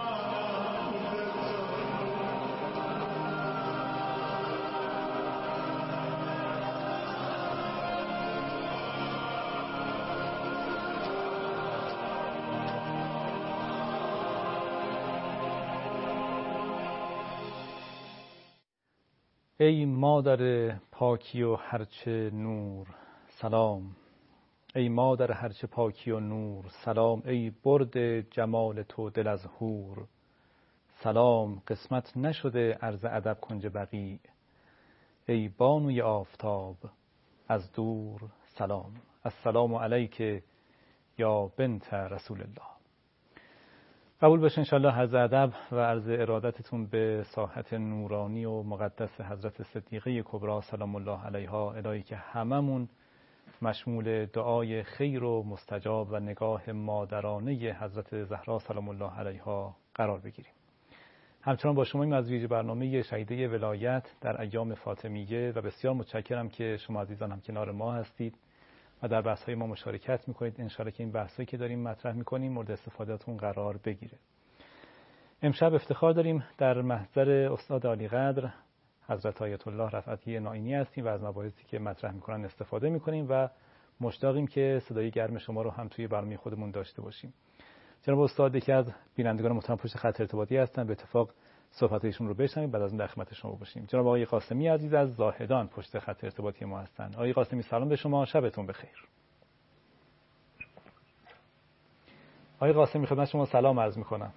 ای مادر پاکی و هرچه نور سلام ای مادر هرچه پاکی و نور سلام ای برد جمال تو دل از حور سلام قسمت نشده عرض ادب کنج بقیع ای بانوی آفتاب از دور سلام السلام علیک یا بنت رسول الله. قبول باشه انشاءالله عرض ادب و عرض ارادتتون به ساحت نورانی و مقدس حضرت صدیقه کبری سلام الله علیها، الهی که هممون مشمول دعای خیر و مستجاب و نگاه مادرانه حضرت زهرا سلام الله علیها قرار بگیریم. همچنان با شما از ویژه برنامه شهیده ولایت در ایام فاطمیه و بسیار متشکرم که شما عزیزان هم کنار ما هستید و در بحث‌های ما مشارکت می‌کنید. انشاءالله که این بحثایی که داریم مطرح می‌کنیم مورد استفادهتون قرار بگیره. امشب افتخار داریم در محضر استاد عالی قدر حضرت آیت الله رفعتی نائینی هستیم و از مباحثی که مطرح می‌کنن استفاده می‌کنیم و مشتاقیم که صدای گرم شما رو هم توی برنامه خودمون داشته باشیم. جناب استاد یکی از بینندگان محترم پشت خط ارتباطی هستن، به اتفاق صحبت‌هایشون رو بشنویم بعد از اون در خدمت شما باشیم. جناب آقای قاسمی عزیز از زاهدان پشت خط ارتباطی ما هستن. آقای قاسمی سلام به شما، شبتون بخیر. آقای قاسمی خدمت شما سلام عرض می‌کنم.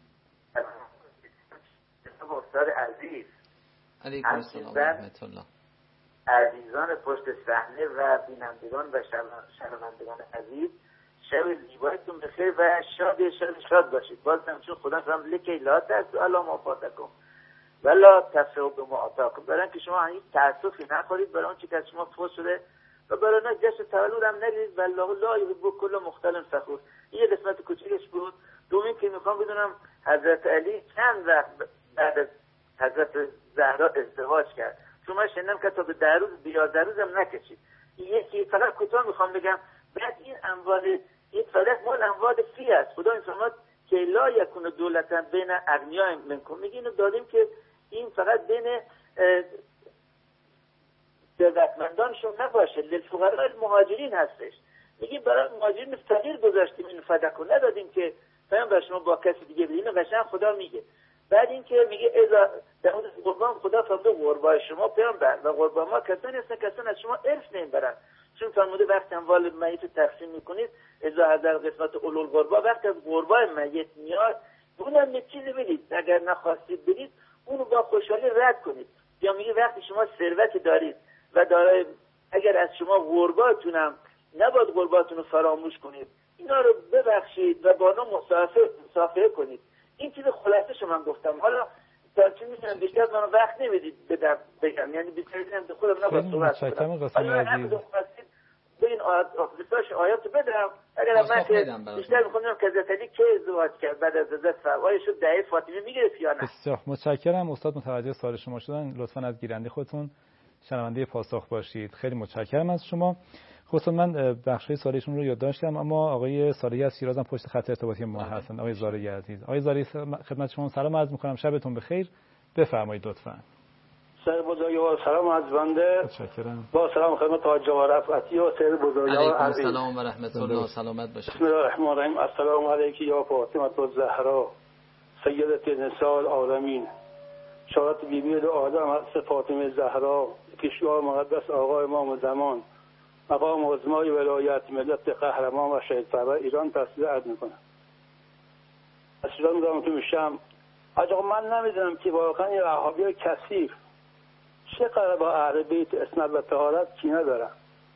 استاد عزیز علیکم السلام و رحمت الله. عزیزان پشت صحنه و بینندگان و شنوندگان عزیز، شب زیبایتون بخیر و شاد باشید. باز هم چون خدا فرمود لکی لا تسألوا ما فاتکم، ولا تفرحوا بما آتاکم، برای اینکه شما هیچ تأسفی نخورید برای اون چیزی که از شما فوت شده و برای اون جشن تولد هم نگیرید. والله لا یحب کل مختال فخور. این یه قسمت کوچیکش بود. دومین که میخوام بدونم حضرت علی چند وقت بعد از حضرت زهرا ازدواج کرد؟ چون من شنیدم که تا به 10 روز 11 روز هم نکشید. یکی فقط کوتاه میخوام بگم، بعد این اموال این فلک مال اموال فی است. خدا این فرمود که لا یکون دولتا بین اغنیاء منکم، میگه اینو دادیم که این فقط بین ثروتمندانشون نباشه، للفقراء المهاجرین هستش. میگه برای مهاجرین فقیر گذاشتیم این فدکو، ندادیم که پیامبر شما با کسی دیگه بدین. قشنگ خدا میگه. بعد این که میگه اذا در مورد قربان خدا فرموده قربای شما پیامبر و قربان ما کسانی هستن کسان از شما ارث نمیبرن، چون فرموده وقتی اموال میت تقسیم میکنید اذا حضر قسمت اولو القربا، وقتی از قربای میت میاد اونم یه چیزی بدید، اگر نخواستید بدید اونو با خوشحالی رد کنید. یا میگه وقتی شما ثروت دارید و دارای اگر از شما قرباتونم نباید قرباتون رو فراموش کنید، اینا رو ببخشید و با اونها مصافحه کنید. این چیز خلاصه شما من گفتم. حالا چون میتونم بیشتر من وقت نمیدید بگم، یعنی بیشتر خودم نباید صحبت کنم. به این آیات بدم. اگر من که بیشتر میخوام که حضرت علی که ازدواج کرد بعد از حضرت فاطمه شد دعای فاطمه میگرفت یا نه؟ بسیار متشکرم. استاد متوجه سوال شما شدن. لطفاً از گیرنده خودتون شنونده پاسخ باشید. خیلی متشکرم از شما. خصوصا من بخشای سوالشون رو یادداشت کردم، اما آقای صالحی از شیراز هم پشت خط ارتباطی ما هستن. آقای زارعی عزیز، آقای زارعی خدمت شما سلام عرض می‌کنم. شبتون بخیر. بفرمایید لطفاً. سر بزرگوار سلام از بنده. متشکرم. با سلام خدمت حاج آقا رفعتی و سر بزرگوار عزیز. سلام و رحمت الله. سلامت باشید. بسم الله الرحمن الرحیم. السلام علیک یا فاطمه الزهرا سیدت نساء العالمین، شارت بیبی آدم از فاطمه زهرا، پیشوا مقدس آقا امام زمان، مقام عظمای ولایت ملت قهرمان و شهید فرور ایران تصدیق عرض میکنم. از ایران میدونم تو میشم. آقا من نمیدونم که واقعا این وهابی کثیف چقدر با اهل بیت اسناد و طهارت کینه دارن،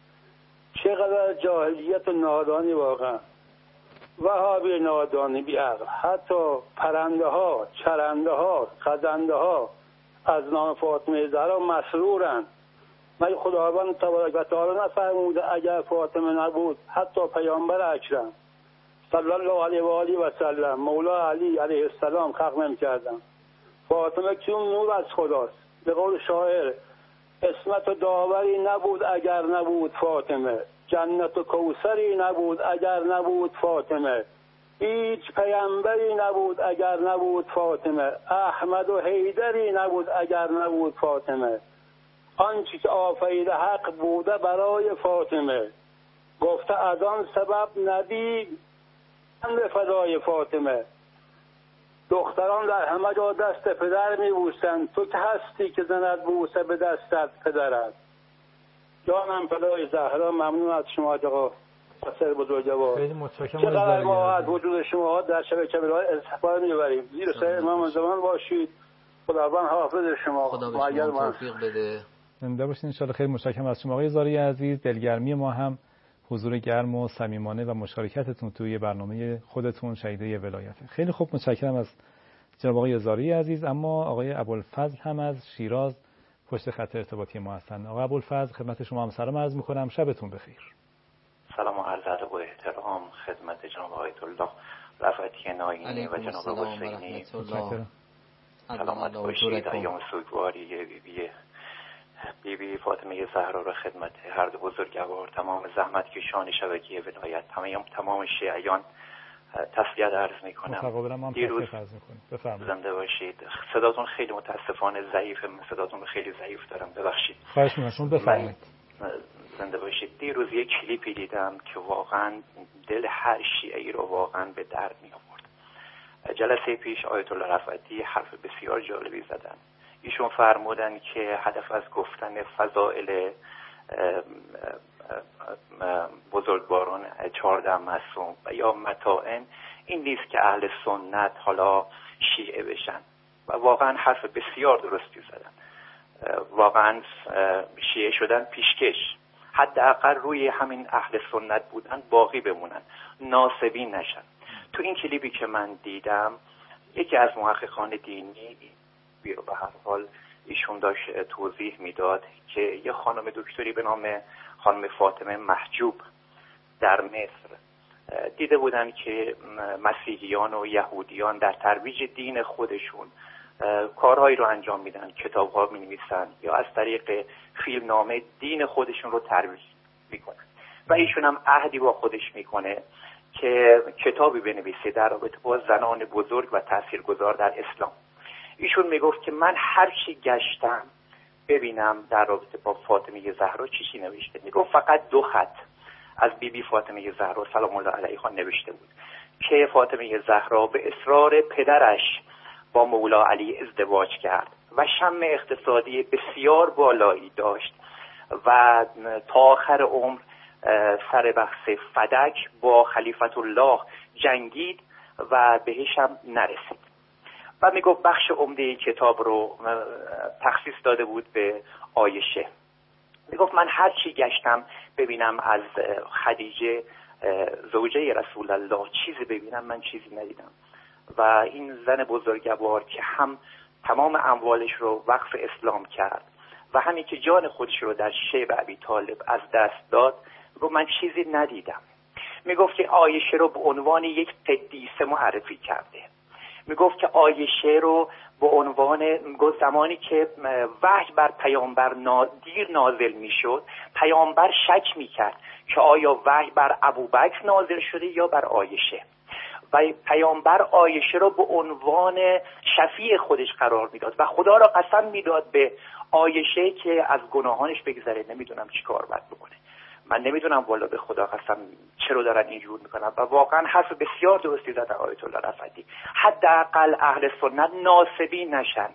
چقدر جاهلیت و نادانی، واقعا وهابی نادانی بی عقل. حتی پرنده ها، چرنده ها، خزنده ها از نام فاطمه زهرا مسرورن. مگه خداوند تبارک و تعالی نفرموده اگر فاطمه نبود حتی پیامبر اکرم صلی الله علیه و آله و سلم مولا علی علیه السلام خلق نمی‌کردن؟ فاطمه که نور از خداست. به قول شاعر اسمت و داوری نبود اگر نبود فاطمه، جنت و کوثری نبود اگر نبود فاطمه، هیچ پیامبری نبود اگر نبود فاطمه، احمد و حیدری نبود اگر نبود فاطمه، آنچه که آفرید حق بوده برای فاطمه، گفته از آن سبب نبی به فدای فاطمه. دختران در همه جا دست پدر میبوسند، تو که هستی که زند بوسه به دستت پدرت. جانم فدای زهرا. ممنون از شما آقا سر بزرگوار. خیلی متشکرم. چقدر ما از وجود شما در شبکه برای استفاده میبریم. زیر سایه امام زمان باشید. خداوند حافظ شما. خدا به شما توفیق بده. زنده باشید ان شاء الله. خیلی متشکرم از شما آقای زارعی عزیز. دلگرمی ما هم حضور گرم و صمیمانه و مشارکتتون توی برنامه خودتون شهیده ولایت. خیلی خوب، متشکرم از جناب آقای زارعی عزیز. اما آقای ابوالفضل هم از شیراز پشت خط ارتباطی ما هستن. آقای ابوالفضل خدمت شما هم سلام عرض می‌کنم. شبتون بخیر. سلام و عرض ادب و احترام خدمت جناب آیت الله رفعتی ناینی و جناب حسینی. سلامت باشید. ایام سوگواری بیبی فاطمه زهرا را خدمت هر دو بزرگوار، تمام زحمت کشان شبکه ولایت، تمام شیعیان تسلیت عرض میکنم. دیروز زنده باشید. صداتون خیلی متاسفانه ضعیفه، من صداتون رو خیلی ضعیف دارم، ببخشید. خواهش می‌کنم بفرمایید. زنده باشید. دیروز یک کلیپی دیدم که واقعا دل هر شیعی رو واقعا به درد می آورد. جلسه پیش آیت الله رفعتی حرف بسیار جالبی زدن. ایشون فرمودن که هدف از گفتن فضائل بزرگواران 14 معصوم و یا متائن این نیست که اهل سنت حالا شیعه بشن، و واقعا حرف بسیار درستی زدن. واقعا شیعه شدن پیشکش، حداقل روی همین اهل سنت بودن باقی بمونن، ناسبین نشن. تو این کلیپی که من دیدم یکی از محققان دینی رو به هر حال ایشون داشت توضیح میداد که یه خانم دکتری به نام خانم فاطمه محجوب در مصر دیده بودن که مسیحیان و یهودیان در ترویج دین خودشون کارهایی رو انجام میدن، کتاب‌ها می‌نویسن یا از طریق فیلمنامه دین خودشون رو ترویج میکنن و ایشون هم عهدی با خودش میکنه که کتابی بنویسه در رابطه با زنان بزرگ و تاثیرگذار در اسلام. ایشون میگفت که من هر چی گشتم ببینم در رابطه با فاطمه زهرا چی نوشته. میگفت فقط 2 خط از بیبی فاطمه زهرا سلام الله علیها نوشته بود که فاطمه زهرا به اصرار پدرش با مولا علی ازدواج کرد و شم اقتصادی بسیار بالایی داشت و تا آخر عمر سر بحث فدک با خلیفت الله جنگید و بهش هم نرسید. و میگفت بخش عمده این کتاب رو تخصیص داده بود به عایشه. میگفت من هر چی گشتم ببینم از خدیجه زوجه رسول الله چیزی ببینم، من چیزی ندیدم. و این زن بزرگوار که هم تمام اموالش رو وقف اسلام کرد و همین که جان خودش رو در شیب ابی طالب از دست داد، گفت من چیزی ندیدم. میگفت که عایشه رو به عنوان یک قدیسه معرفی کرده. میگفت که عایشه رو به عنوان زمانی که وحی بر پیامبر دیر نازل میشد، پیامبر شک میکرد که آیا وحی بر ابوبکر نازل شده یا بر عایشه، و پیامبر عایشه رو به عنوان شفیع خودش قرار میداد و خدا را قسم میداد به عایشه که از گناهانش بگذره. نمیدونم چی کار باید بکنه، من نمیدونم والا به خدا قسم چرا دارن اینجور میکنن. و واقعا حرف بسیار درستی زد آیت الله رفعتی. حداقل اهل سنت ناسبی نشن.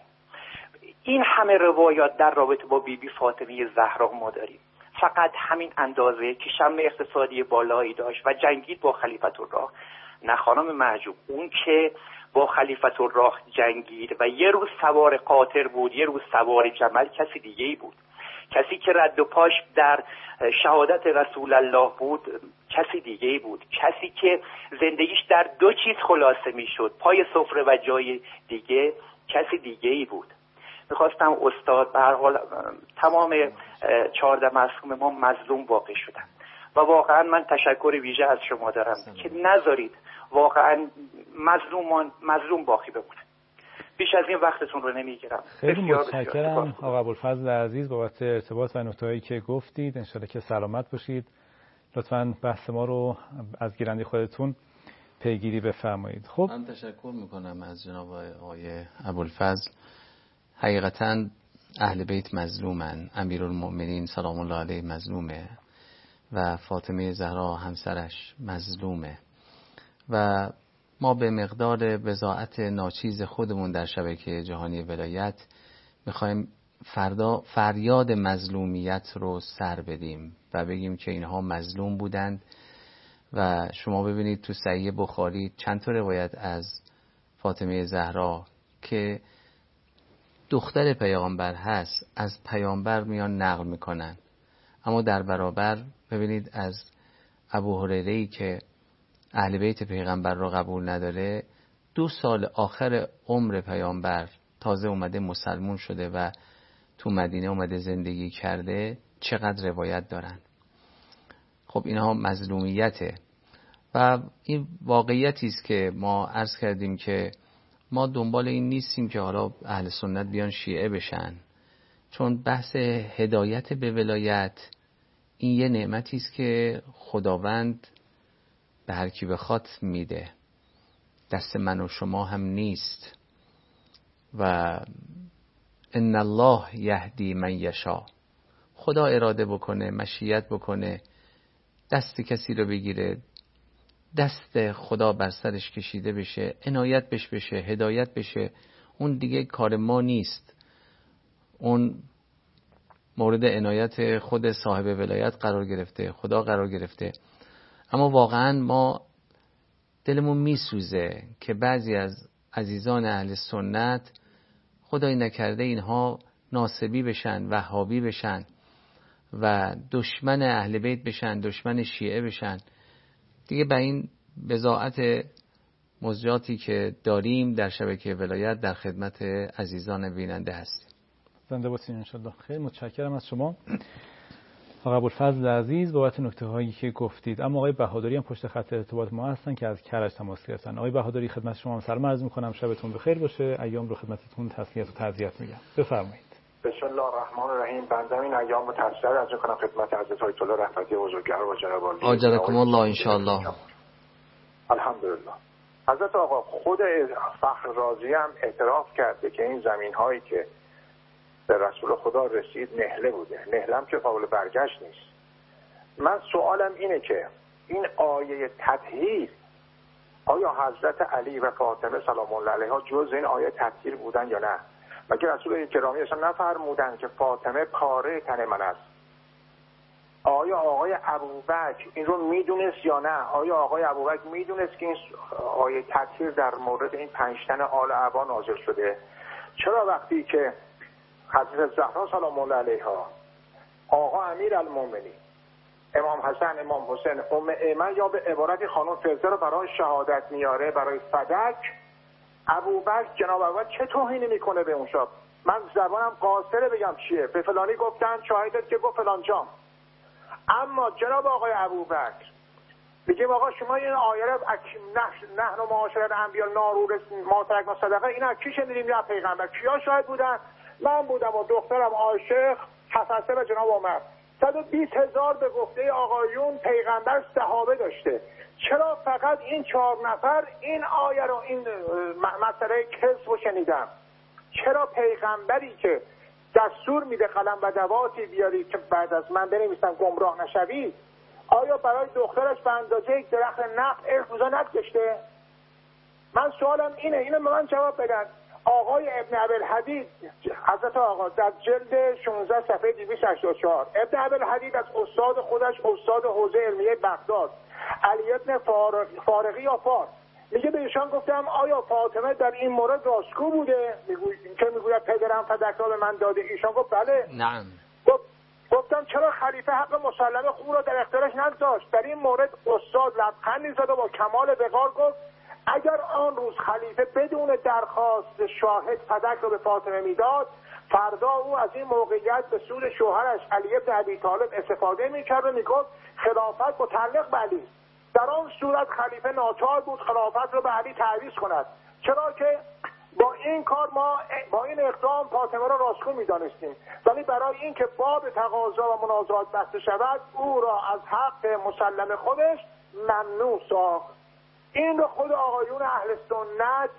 این همه روایات در رابطه با بیبی فاطمه زهرا ما داریم، فقط همین اندازه که شم اقتصادی بالایی داشت و جنگید با خلیفت الله. نه خانم محجوب، اون که با خلیفت الله جنگید و یه روز سوار قاطر بود، یه روز سوار جمل، کسی دیگه ای بود. کسی که رد و پاش در شهادت رسول الله بود کسی دیگه ای بود. کسی که زندگیش در 2 چیز خلاصه میشد، پای سفره و جای دیگه، کسی دیگه ای بود. میخواستم استاد به هر حال تمام 14 معصوم ما مظلوم واقع شدن و واقعا من تشکر ویژه از شما دارم که نذارید واقعا مظلوم باقی بمونه. بیش از این وقتتون رو نمیگیرم. خیلی متشکرم آقا ابوالفضل عزیز بابت ارتباط و نکته‌هایی که گفتید. انشالله که سلامت باشید. لطفاً بحث ما رو از گیرنده خودتون پیگیری بفرمایید. خب من تشکر میکنم از جناب آقای ابوالفضل. حقیقتاً اهل بیت مظلومن. امیرالمؤمنین سلام الله علیه مظلومه و فاطمه زهرا همسرش مظلومه و ما به مقدار بضاعت ناچیز خودمون در شبکه جهانی ولایت میخوایم فریاد مظلومیت رو سر بدیم و بگیم که اینها مظلوم بودند. و شما ببینید تو صحیح بخاری چند تا روایت از فاطمه زهرا که دختر پیامبر هست از پیامبر میان نقل میکنن، اما در برابر ببینید از ابو هریره‌ای که اهل بیت پیغمبر را قبول نداره، 2 سال آخر عمر پیامبر تازه اومده مسلمون شده و تو مدینه اومده زندگی کرده، چقدر روایت دارن. خب اینها مظلومیته و این واقعیتی است که ما عرض کردیم که ما دنبال این نیستیم که حالا اهل سنت بیان شیعه بشن، چون بحث هدایت به ولایت این یه نعمتی است که خداوند به هر کی بخواد میده، دست من و شما هم نیست. و ان الله یهدی من یشاء، خدا اراده بکنه، مشیت بکنه، دست کسی رو بگیره، دست خدا بر سرش کشیده بشه، عنایت بشه، هدایت بشه، اون دیگه کار ما نیست، اون مورد عنایت خود صاحب ولایت قرار گرفته، خدا قرار گرفته. اما واقعا ما دلمون میسوزه که بعضی از عزیزان اهل سنت خدای نکرده اینها ناصبی بشن، وهابی بشن و دشمن اهل بیت بشن، دشمن شیعه بشن. دیگه به این بضاعت موضوعاتی که داریم در شبکه ولایت در خدمت عزیزان بیننده هستیم. زنده باشین ان شاء الله. خیلی متشکرم از شما آقای ابوالفضل عزیز بابت نکته‌هایی که گفتید. اما آقای بهادری هم پشت خط ارتباط ما هستن که از کرج تماس گرفتن. آقای بهادری خدمت شما سلام عرض می‌کنم، شبتون بخیر باشه، ایام رو خدمتتون تسلیت و تعزیت میگم. بفرمایید. بسم الله الرحمن الرحیم. بنده این ایام رو تسلیت عرض می‌کنم خدمت حضرت آیت الله رحمتی بزرگوار و جناب عالی آجرکم الله ان شاء الله. الحمدلله. حضرت آقا خود فخر رازی هم اعتراف کرده که این زمین‌هایی که به رسول خدا رسید نهله بوده. نهله هم که قابل برگشت نیست. من سوالم اینه که این آیه تطهیر آیا حضرت علی و فاطمه سلام الله علیها جز این آیه تطهیر بودن یا نه؟ مگه رسول کرامی اصلا نفرمودن که فاطمه پاره تن من است؟ آیا آقای ابوبکر این رو میدونست یا نه؟ آیا آقای ابوبکر میدونست که این آیه تطهیر در مورد این 5 تن آل عبا نازل شده؟ چرا وقتی که حضرت زهرا سلام الله علیها، آقا امیرالمومنین، امام حسن، امام حسین، ایمن یا به عبارتی خانم فضه رو برای شهادت میاره برای فدک، ابوبکر جناب ابوبکر چه توهینی میکنه به اون شب؟ من زبانم قاصره بگم چیه، به فلانی گفتن شاهدت که گفت فلان جام. اما جناب آقای ابوبکر میگیم آقا شما این آیه رو نحن معاشر الانبیاء نارور ما ترکنا صدقه این از کی شنیدیم؟ یا پیغمبر. کیا شاهد بودن؟ من بودم و دخترم عاشق حسن و جناب عمر. 120,000 به گفته آقایون پیغمبر صحابه داشته. چرا فقط این 4 نفر این آیه رو، این مسئله کسب رو شنیدن؟ چرا پیغمبری که دستور میده قلم و دواتی بیاری که بعد از من بنویسن گمراه نشوی، آیا برای دخترش به اندازه یک درخت نخل ارزوزا نگذاشته؟ من سوالم اینه به من جواب بدن. آقای ابن ابوالحدید حضرت آقا در جلد 16 صفحه 284 ابن ابوالحدید از استاد خودش، استاد حوزه علمیه بغداد علی ابن فارقی یا فار، میگه به ایشان گفتم آیا فاطمه در این مورد راستگو بوده که میگوید پدرم فدک را به من داده؟ ایشان گفت بله. نعم. گفتم چرا خلیفه حق مسلم خون را در اختیارش نگذاشت؟ در این مورد استاد لبخندی زد و با کمال وقار گفت اگر آن روز خلیفه بدون درخواست شاهد فدک را به فاطمه میداد، فردا او از این موقعیت به سود شوهرش علی بن ابی طالب استفاده میکرد و میگفت خلافت متعلق به علی. در آن صورت خلیفه ناچار بود خلافت را به علی تعویض کند، چرا که با این کار ما با این اقدام فاطمه را راستگو می‌دانستیم، ولی برای اینکه باب تقاضا و منازعات بسته شود او را از حق مسلم خودش ممنوع ساخت. این رو خود آقایون اهل سنت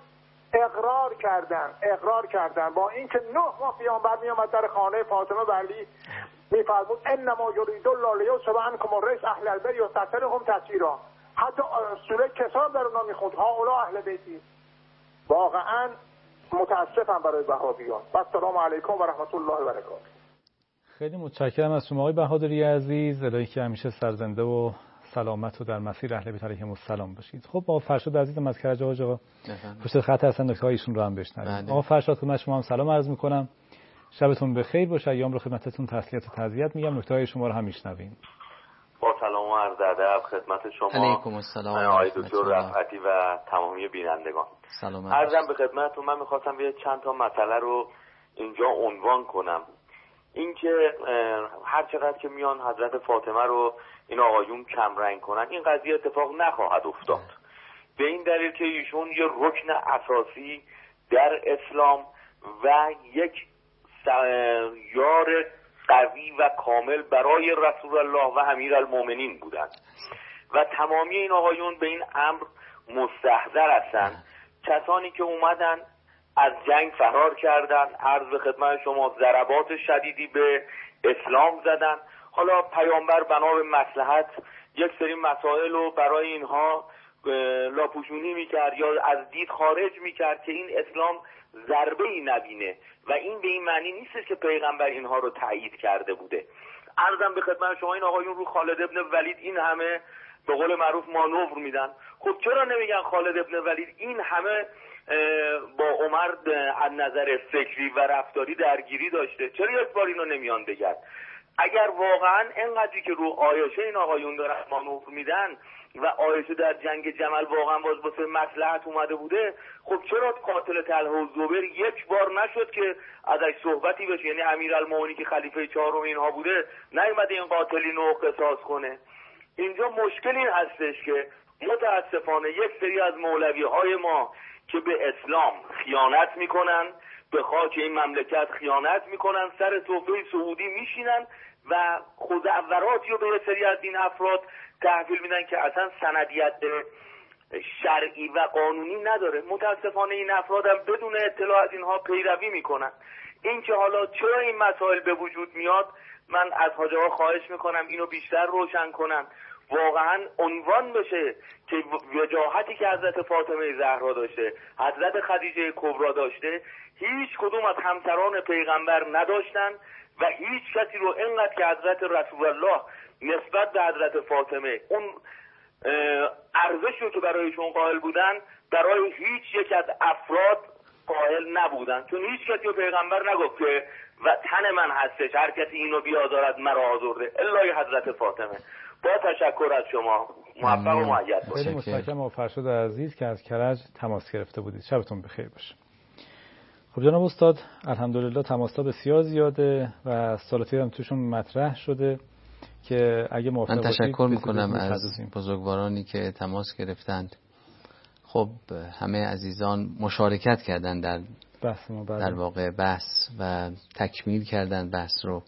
اقرار کردن با اینکه 9 ماه پیامبر میامد در خانه فاطمه و علی میفرمود انما یرید الله لیذهب عنکم الرجس اهل البیت یطهرهم تطهیرا. حتی سوره کساب در اونها میخوند هؤلاء اهل بیتی. واقعا متاسفم برای وهابیان. السلام علیکم و رحمت الله و برکاته. خیلی متشکرم از شما آقای بهادری عزیز، الهی که همیشه سرزنده و سلامت و در مسیر اهل بیت علیهم السلام باشید. خب آقا فرشاد عزیزم از کرج آقا پشت خط هستن، نکته ایشون رو هم بشنویم. آقا فرشاد خدمت شما هم سلام عرض می‌کنم، شبتون بخیر باشه، ایام رو خدمتتون تسلیت و تعزیت میگم، نکته شما رو هم میشنویم. با سلام و عرض ادب خدمت شما علیکم السلام آقای دکتر رفعتی و تمامی بینندگان. عرضم به خدمتتون من می‌خواستم یه چند تا مسئله رو اینجا عنوان کنم. اینکه هر چقدر که میان حضرت فاطمه رو این آقایون کم رنگ کنن، این قضیه اتفاق نخواهد افتاد، به این دلیل که ایشون یه رکن اساسی در اسلام و یک یار قوی و کامل برای رسول الله و امیرالمومنین بودند و تمامی این آقایون به این امر مستحضر هستند. کسانی که اومدن از جنگ فرار کردن، عرض به خدمت شما ضربات شدیدی به اسلام زدن. حالا پیامبر بنا به مصلحت یک سری مسائل رو برای اینها لاپوشونی میکرد یا از دید خارج میکرد که این اسلام ضربه ای نبینه و این به این معنی نیست که پیغمبر اینها رو تایید کرده بوده. عرضم به خدمت شما این آقایون رو خالد ابن ولید این همه به قول معروف مانور میدن. خب چرا نمیگن خالد ابن ولید این همه با عمر از نظر فکری و رفتاری درگیری داشته، چرا یک بار اینو نمیان بگن؟ اگر واقعا اینقدری که رو عایشه این آقایون دارن مانور میدن و عایشه در جنگ جمل واقعا باز واسه مصلحت اومده بوده، خب چرا قاتل طلحه و زبیر یک بار نشد که ازش صحبتی بشه؟ یعنی امیرالمومنین که خلیفه چهارم اینها بوده نیومده این قاتلین رو قصاص کنه؟ اینجا مشکل این هستش که متاسفانه یک سری از مولوی‌های ما که به اسلام خیانت میکنن، به خاک این مملکت خیانت میکنن، سر صفحه سعودی میشینن و خودعوراتی رو به یه سری از این افراد تحویل میدن که اصلا سندیت شرعی و قانونی نداره. متاسفانه این افراد هم بدون اطلاع از اینها پیروی میکنن. این که حالا چرا این مسائل به وجود میاد، من از حاجه ها خواهش میکنم اینو بیشتر روشن کنن، واقعا عنوان بشه که وجاهتی که حضرت فاطمه زهرا داشته، حضرت خدیجه کبرا داشته، هیچ کدوم از همسران پیغمبر نداشتن و هیچ کسی رو اینقدر که حضرت رسول الله نسبت به حضرت فاطمه اون ارزشی رو که برایشون قائل بودن برای هیچ یک از افراد قائل نبودن. چون هیچ کسی رو پیغمبر نگفت که و تن من هستش هر کسی اینو بیازارد مرا آزرده الا حضرت فاطمه. با تشکر از شما، موفق و مؤید باشید. خیلی متشکرم آقای فرشاد عزیز که از کرج تماس گرفته بودید. شبتون بخیر باشه. خب جناب استاد، الحمدلله تماس‌ها بسیار زیاده و سوالاتی هم توشون مطرح شده که اگه موافق باشید من تشکر میکنم از بزرگوارانی که تماس گرفتند. خب همه عزیزان مشارکت کردن در بحث ما، در واقع بحث و تکمیل کردن بحث رو،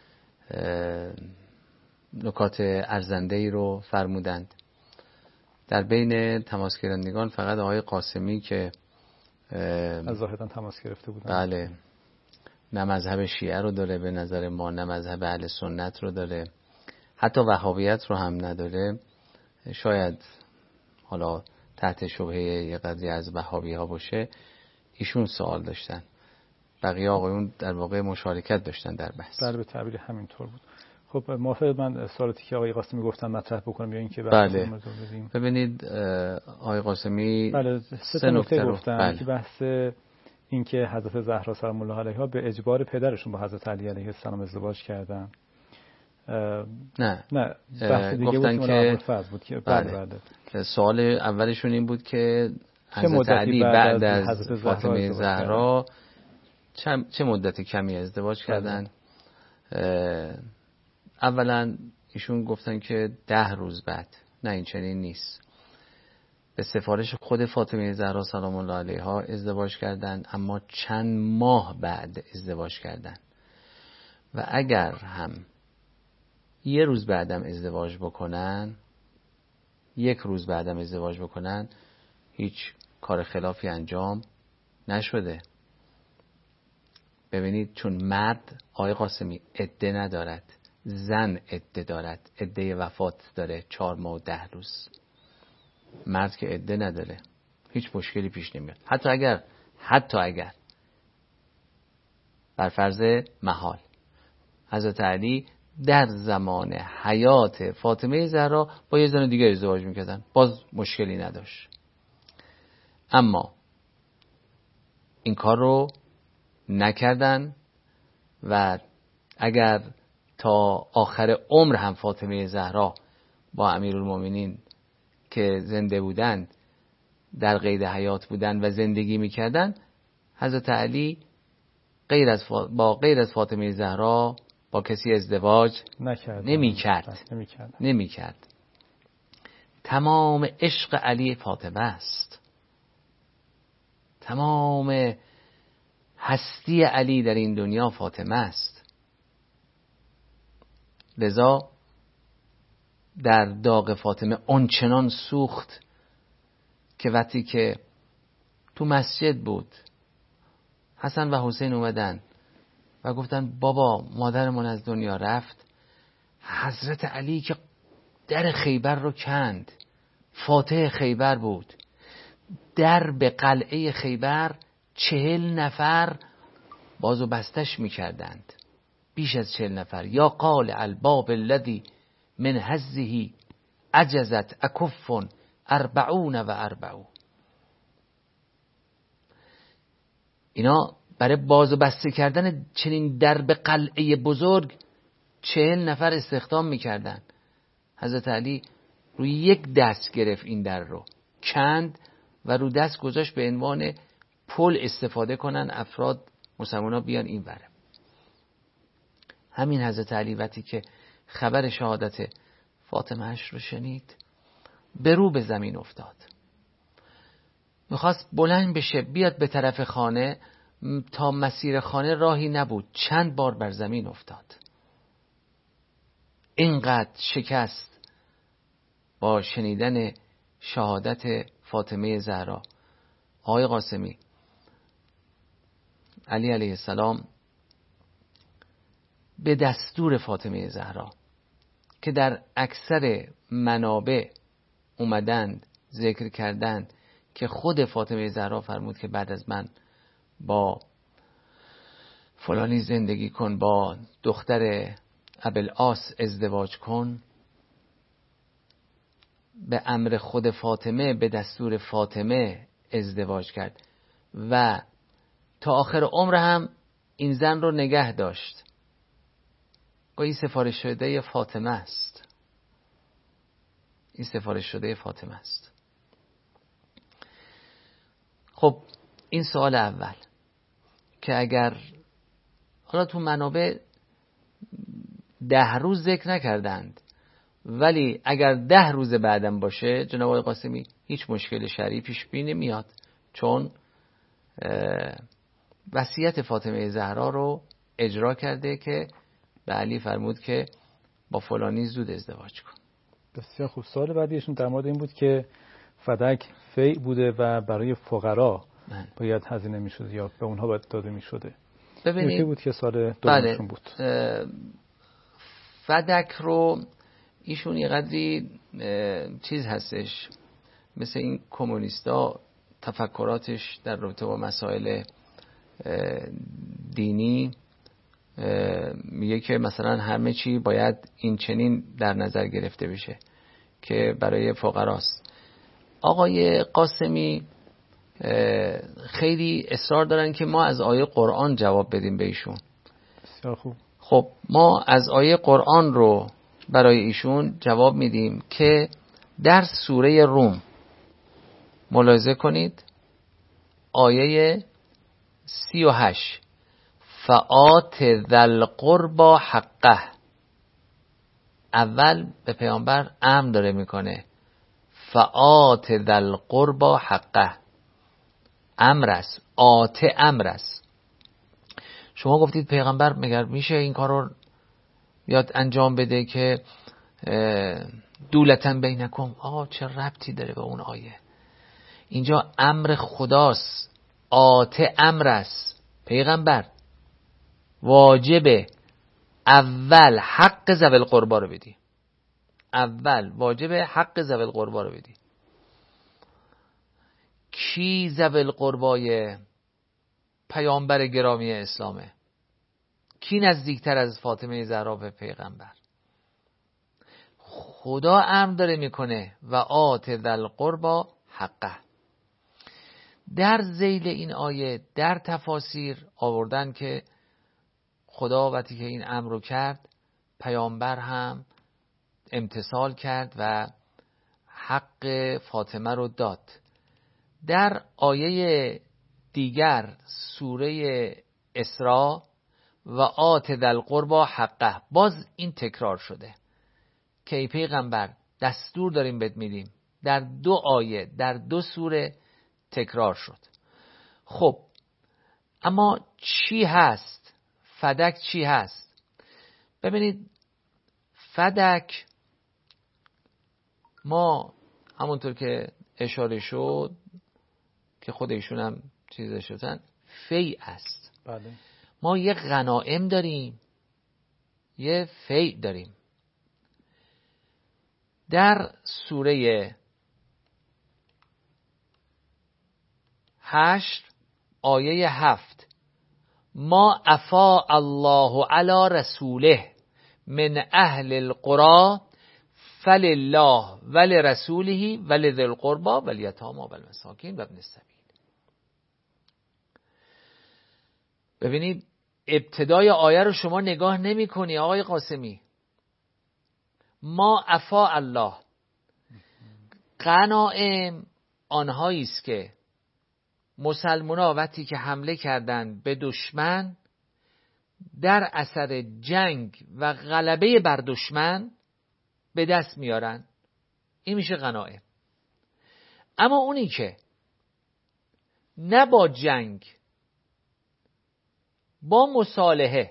نکات ارزنده‌ای رو فرمودند. در بین تماس گیرندگان فقط آقای قاسمی که از زاهدان تماس گرفته بودن، بله، نه مذهب شیعه رو داره به نظر ما، نه مذهب اهل سنت رو داره، حتی وهابیت رو هم نداره. شاید حالا تحت شبهه یه قدری از وهابی ها باشه. ایشون سوال داشتن، بقیه آقایون در واقع مشارکت داشتن در بحث. بله، به تعبیر همینطور بود. خب موافق من سوالاتی که آقای قاسمی گفتن مطرح بکنم یا اینکه بله. ببینید آقای قاسمی بله سه نکته گفتن. بله. که بحث این که حضرت زهرا سلام الله علیها به اجبار پدرشون با حضرت علی علیه السلام ازدواج کردن. نه بحث دیگه گفتن بود که بله. سوال اولشون این بود که حضرت علی بعد از فاطمه زهرا چه مدت کمی ازدواج کردن. اولا ایشون گفتن که 10 روز بعد. نه، این چنین نیست. به سفارش خود فاطمه زهرا سلام الله علیها ازدواج کردن، اما چند ماه بعد ازدواج کردن و اگر هم 1 روز بعدم ازدواج بکنن، 1 روز بعدم ازدواج بکنن، هیچ کار خلافی انجام نشده. ببینید، چون مرد آقای قاسمی عده ندارد، زن عده دارد، عده وفات داره 4 ماه و 10 روز. مرد که عده نداره، هیچ مشکلی پیش نمیاد. حتی اگر بر فرض محال حضرت علی در زمان حیات فاطمه زهرا با یه زن دیگه ازدواج میکردن، باز مشکلی نداشت. اما این کار رو نکردن و اگر تا آخر عمر هم فاطمه زهرا با امیرالمومنین که زنده بودند در قید حیات بودند و زندگی میکردن، حضرت علی با غیر از فاطمه زهرا با کسی ازدواج نمیکرد. تمام عشق علی فاطمه است، تمام هستی علی در این دنیا فاطمه است. لذا در داغ فاطمه آنچنان سوخت که وقتی که تو مسجد بود حسن و حسین اومدن و گفتن بابا مادرمون از دنیا رفت، حضرت علی که در خیبر رو کند، فاتح خیبر بود، در به قلعه خیبر 40 نفر بازو بستش میکردند، بیش از 40 نفر. یا قال الباب الذی من حزه عجزت اکف 44. اینا برای باز و بسته کردن چنین درب قلعه بزرگ 40 نفر استخدام میکردن. حضرت علی روی یک دست گرفت این در رو، کند و رو دست گذاشت به عنوان پل استفاده کنن افراد مسلمان‌ها بیان این بره. همین حضرت علی وقتی که خبر شهادت فاطمه اش رو شنید به رو به زمین افتاد، میخواست بلند بشه بیاد به طرف خانه، تا مسیر خانه راهی نبود، چند بار بر زمین افتاد. اینقدر شکست با شنیدن شهادت فاطمه زهرا. آقای قاسمی، علی علیه السلام به دستور فاطمه زهرا که در اکثر منابع اومدند ذکر کردند که خود فاطمه زهرا فرمود که بعد از من با فلانی زندگی کن، با دختر ابوالعاص ازدواج کن، به امر خود فاطمه به دستور فاطمه ازدواج کرد و تا آخر عمر هم این زن رو نگه داشت. این سفارش شده فاطمه است. این سفارش شده فاطمه است. خب این سوال اول که اگر حالا تو منابع 10 روز ذکر نکردند، ولی اگر 10 روز بعدم باشه جناب آقای قاسمی هیچ مشکل شرعی پیش بینی نمیاد، چون وصیت فاطمه زهرا رو اجرا کرده که به علی فرمود که با فلانی زود ازدواج کن. بسیار خوب. سوال بعدیشون در مورد این بود که فدک فیع بوده و برای فقرا باید هزینه میشد یا به اونها باید داده میشده. ببینید بود که سال دومشون بود. فدک رو ایشون یه قدری چیز هستش، مثل این کمونیستا تفکراتش در رابطه با مسائل دینی میگه که مثلا همه چی باید این چنین در نظر گرفته بشه که برای فقراست. آقای قاسمی خیلی اصرار دارن که ما از آیه قرآن جواب بدیم به ایشون. بسیار خوب. خب ما از آیه قرآن رو برای ایشون جواب میدیم که در سوره روم ملاحظه کنید آیه 38 فآت ذل قربا حقه. اول به پیامبر امر داره میکنه فآت ذل قربا حقه، امر است، آت امر است. شما گفتید پیغمبر مگر میشه این کار رو یاد انجام بده که دولتن بینکم؟ آقا چه ربطی داره به اون آیه؟ اینجا امر خداست، آت امر است. پیغمبر واجبه اول حق ذوی القربا رو بدی، اول واجبه حق ذوی القربا رو بدی. کی ذوی القربای پیامبر گرامی اسلامه؟ کی نزدیکتر از فاطمه زهرا به پیغمبر؟ خدا امر داره میکنه و آت ذل قربا حقه. در ذیل این آیه در تفاسیر آوردن که خدا وقتی که این امر رو کرد پیامبر هم امتثال کرد و حق فاطمه رو داد. در آیه دیگر سوره اسراء و آت ذل قربا حقه باز این تکرار شده که ای پیغمبر دستور داریم بهت میدیم. در 2 آیه در 2 سوره تکرار شد. خب اما چی هست؟ فدک چی هست؟ ببینید فدک ما همونطور که اشاره شد که خود ایشون هم چیز شدن فیع است. بله. ما یه غنائم داریم یه فیع داریم. در سوره 8 آیه 7 ما افا الله علی رسوله من اهل القرى فلله ولرسوله ولذی القربى والیتامی والمساکین و ابن السبیل. ببینید ابتدای آیه رو شما نگاه نمی کنی آقای قاسمی. ما عفا الله، غنایم آنهایی است که مسلمان‌ها وقتی که حمله کردند به دشمن در اثر جنگ و غلبه بر دشمن به دست میارن، این میشه غنایم. اما اونی که نه با جنگ، با مصالحه،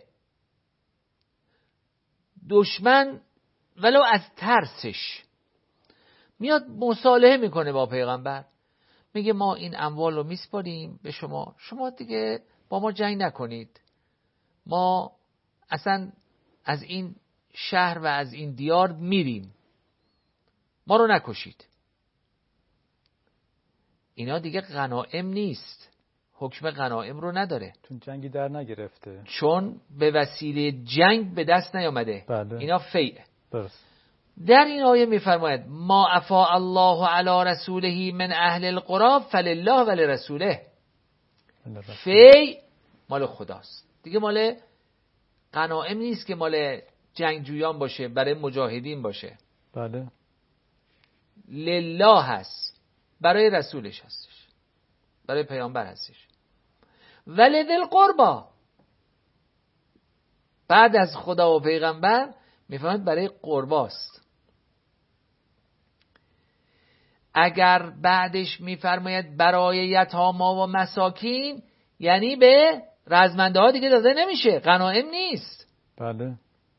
دشمن ولو از ترسش میاد مصالحه میکنه با پیغمبر، میگه ما این اموال رو میسپاریم به شما، شما دیگه با ما جنگ نکنید، ما اصلا از این شهر و از این دیار میریم، ما رو نکشید. اینا دیگه غنایم نیست، حکم غنایم رو نداره، چون جنگی در نگرفته، چون به وسیله جنگ به دست نیامده. بله. اینا فیعه. درست. در این آیه میفرماید ما عفا الله علی رسوله من اهل القرى فلله ولرسوله. فی مال خداست دیگه، مال غنایم نیست که مال جنگجویان باشه، برای مجاهدین باشه. بله. لله هست، برای رسولش هستش، برای پیامبر هستش. ولذی القربى، بعد از خدا و پیغمبر میفهمید برای قرباست. اگر بعدش میفرماید برای یتاما و مساکین، یعنی به رزمنده ها دیگه داده نمیشه، غنایم نیست. بله.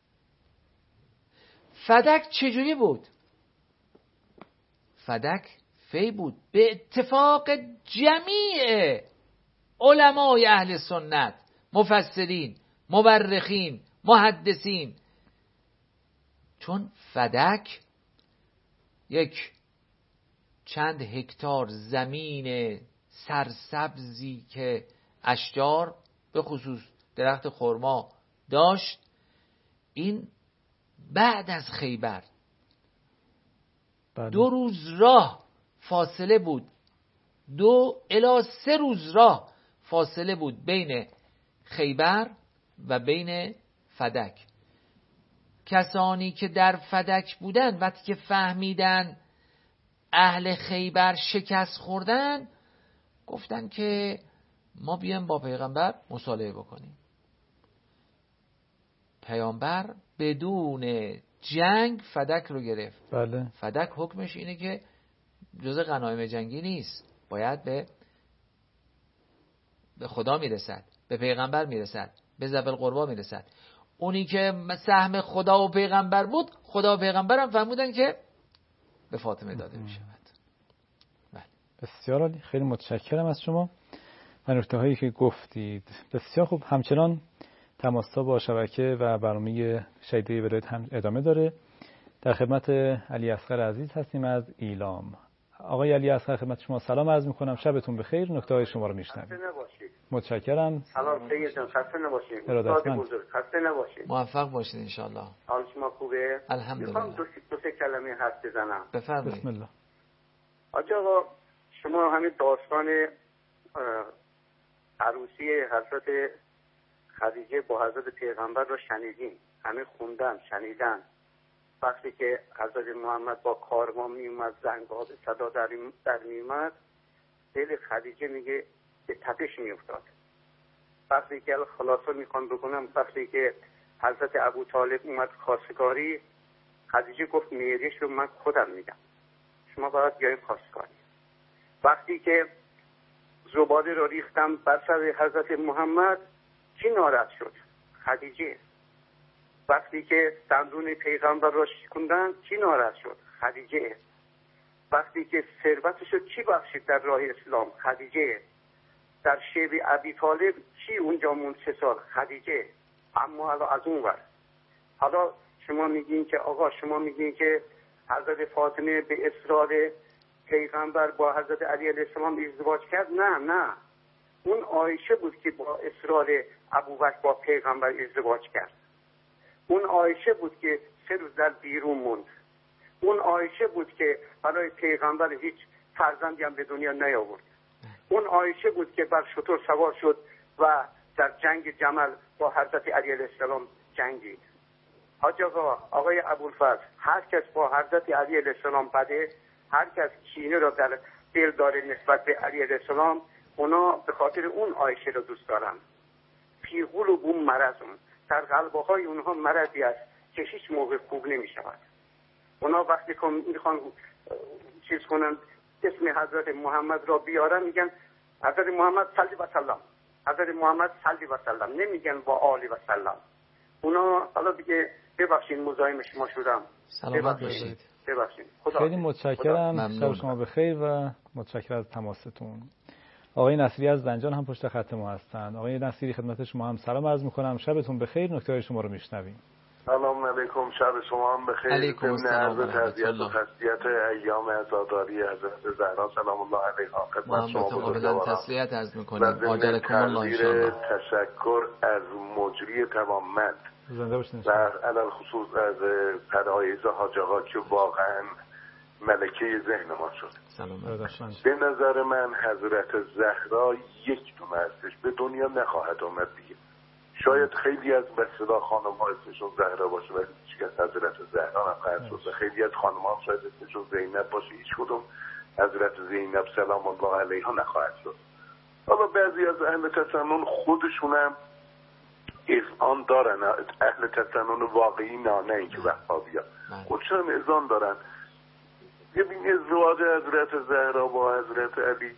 فدک چجوری بود؟ فدک فی بود به اتفاق جمیع علمای اهل سنت، مفسرین، مورخین، محدثین. چون فدک یک چند هکتار زمین سرسبزی که اشجار به خصوص درخت خرما داشت، این بعد از خیبر 2 روز راه فاصله بود، 2 الی 3 روز راه فاصله بود بین خیبر و بین فدک. کسانی که در فدک بودن وقتی که فهمیدن اهل خیبر شکست خوردن، گفتن که ما بیایم با پیغمبر مصالحه بکنیم. پیامبر بدون جنگ فدک رو گرفت. بله. فدک حکمش اینه که جزء غنایم جنگی نیست، باید به خدا میرسد، به پیغمبر میرسد، به ذوی القربی میرسد. اونی که سهم خدا و پیغمبر بود، خدا و پیغمبر هم فهمودن که به فاطمه داده میشود. بسیار عالی، خیلی متشکرم از شما و نکته هایی که گفتید. بسیار خوب. همچنان تماس‌ها با شبکه و برنامه شهیدی ولایت هم ادامه داره. در خدمت علی اصغر عزیز هستیم از ایلام. آقای علی اصغر، خدمت شما سلام عرض می‌کنم، شبتون بخیر. نکته های شما رو میشنویم. متشکرم. سلام سید جان، خسته نباشید. ارادتمند. خسته نباشید. موفق باشید ان شاء الله. حال شما خوبه؟ الحمدلله. میخوام دو سه کلمه حرف بزنم. بفرمایید. بسم الله. آقا شما همین داستان عروسی حضرت خدیجه با حضرت پیغمبر رو شنیدین، همه خوندن شنیدن. وقتی که حضرت محمد با کاروان می اومد، زنگ‌ها به صدا در می اومد، دل خدیجه میگه به تپش می افتاد. وقتی که خلاصه میخوام بکنم، وقتی که حضرت ابو طالب اومد خواستگاری، خدیجه گفت میریش رو من خودم میدم، شما باید بیاید خواستگاری. وقتی که زباله رو ریختم بر سر حضرت محمد، کی ناراحت شد؟ خدیجه. وقتی که دندون پیغمبر رو شکوندن، کی ناراحت شد؟ خدیجه. وقتی که ثروتش رو کی بخشید در راه اسلام؟ خدیجه. در شیب ابی طالب کی اونجا موند 3 سال؟ خدیجه. اما حالا از اون ور، حالا شما میگین که آقا، شما میگین که حضرت فاطمه به اصرار پیغمبر با حضرت علی علیه السلام ازدواج کرد. نه، اون عایشه بود که با اصرار ابوبکر با پیغمبر ازدواج کرد. اون عایشه بود که 3 روز در بیرون موند. اون عایشه بود که برای پیغمبر هیچ فرزندی هم به دنیا نیاورد. اون عایشه بود که بر شتر سوار شد و در جنگ جمل با حضرت علی علیه السلام جنگید. حاج آقای ابوالفضل، هر کس با حضرت علی علیه السلام بده، هر کس کینه را در دل داره نسبت به علی علیه السلام، اونا به خاطر اون عایشه را دوست دارن. فی قلوبهم مرض، در قلب‌های اونها مرضی است که هیچ موقع خوب نمی‌شود. اونا وقتی که میخوان چیز کنن اسم حضرت محمد را بیارن میگن حضرت محمد صلی و سلم، حضرت محمد صلی و سلم، نمیگن با آلی و سلم. اونا حالا دیگه ببخشید مزاحم شما شدم. سلامت باشید. ببخشید. خیلی متشکرم. شب شما بخیر و متشکرم از تماستون. آقای نصیری از زنجان هم پشت خط ما هستند. آقای نصیری خدمت شما هم سلام عرض می‌کنم. شبتون بخیر. نکته شما رو میشنویم. سلام علیکم، شب شما هم بخیر. علیکم السلام و تعزیت و تسلیت ایام عزاداری حضرت زهرا سلام الله علیها خدمت شما قابلا تسلیت عرض می‌کنیم. آجرکم الله ان شاء الله. تشکر از مجری توانمند زنده باشین. و علل خصوص از پرهایز حاج آقا که واقعا ملکه ذهن ما شد. به نظر من حضرت زهرا یک دونه هستش، به دنیا نخواهد آمد دیگه. شاید خیلی از بسیار خانم ها اسمشون زهرا باشه ولی هیچ کس حضرت زهرا نخواهد شد. خیلی از خانم ها شاید اسمشون زینب باشه، هیچ کدوم حضرت زینب سلام الله علیها نخواهد شد. حالا بعضی از اهل تسنن خودشون هم اذعان دارن، اهل تسنن واقعی نه اینکه وهابیا خودشون هم اذعان دارن. ببین ازدواج حضرت زهرا با حضرت علی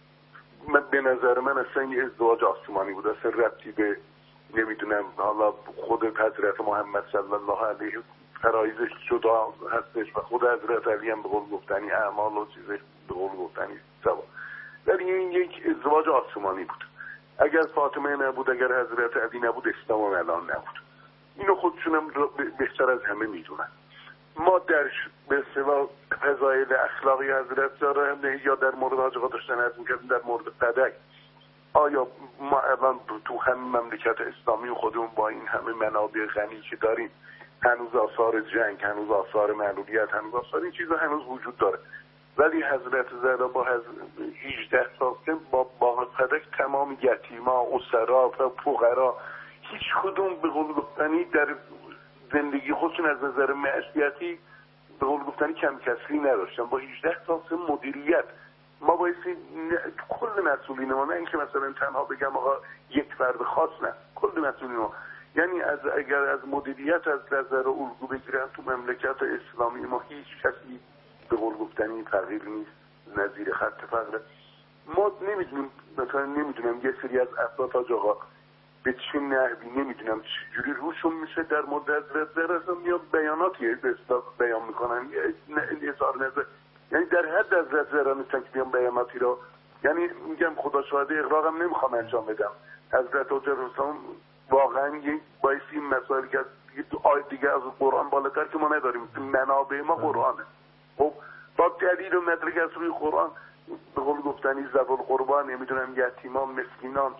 به نظر من اصلا یه ازدواج آسمانی بود، اصلا ربطی به نمیدونم حالا خود حضرت محمد صلی الله علیه فرایزش جدا هستش و خود حضرت علی هم به قول گفتنی اعمال و چیزش به قول گفتنی سوا، ولی این یک ازدواج آسمانی بود. اگر فاطمه نبود، اگر حضرت علی نبود، اسلام الان نبود. اینو خودشونم بهتر از همه میدونن. ما در به اصطلاح فضایل اخلاقی حضرت زهرا یا در مورد حاج آقا داشتن عرض می‌کردیم در مورد قدک، آیا ما الان تو همین مملکت اسلامی خودمون با این همه منابع غنی که داریم هنوز آثار جنگ، هنوز آثار معلولیت، هنوز آثار این چیزا هنوز وجود داره، ولی حضرت زهرا با 18 سال با قدک تمام یتیما، اسرا و فقرا هیچ کدوم به قول گفتنی در زندگی خودشون از نظر معیشتی به قول گفتنی کم کسری نداشتن. با 18 سال مدیریت ما بایستی کل مسئولین ما، نه اینکه مثلا تنها بگم آقا یک فرد خاص، نه کل مسئولین ما، یعنی اگر از مدیریت از نظر الگو بگیرن تو مملکت اسلامی ما هیچ کسی به قول گفتنی فقیر نیست، نظیر خط فقره. ما نمیدونیم، مثلا نمیدونم یه سری از افراد حاج آقا به چه نحوی نمیدونم چجوری روشون میشه در مورد حضرت زهرا میاد بیاناتی به اصطلاح بیان میکنن، یه اظهار نظر، یعنی در حد حضرت زهرا نیستن که بیان بیاناتی رو، یعنی میگم خدا شاهده اغراقم نمیخوام انجام بدم. حضرت حجر واقعا یک باعث این مسائل که آیه دیگه از قرآن بالاتر که ما نداریم، منابع ما قرآنه. خب با دلیل و مدرک از روی قرآن به قول گفتنی ذوال قربان، نمیدونم یتیمان، مسکینان،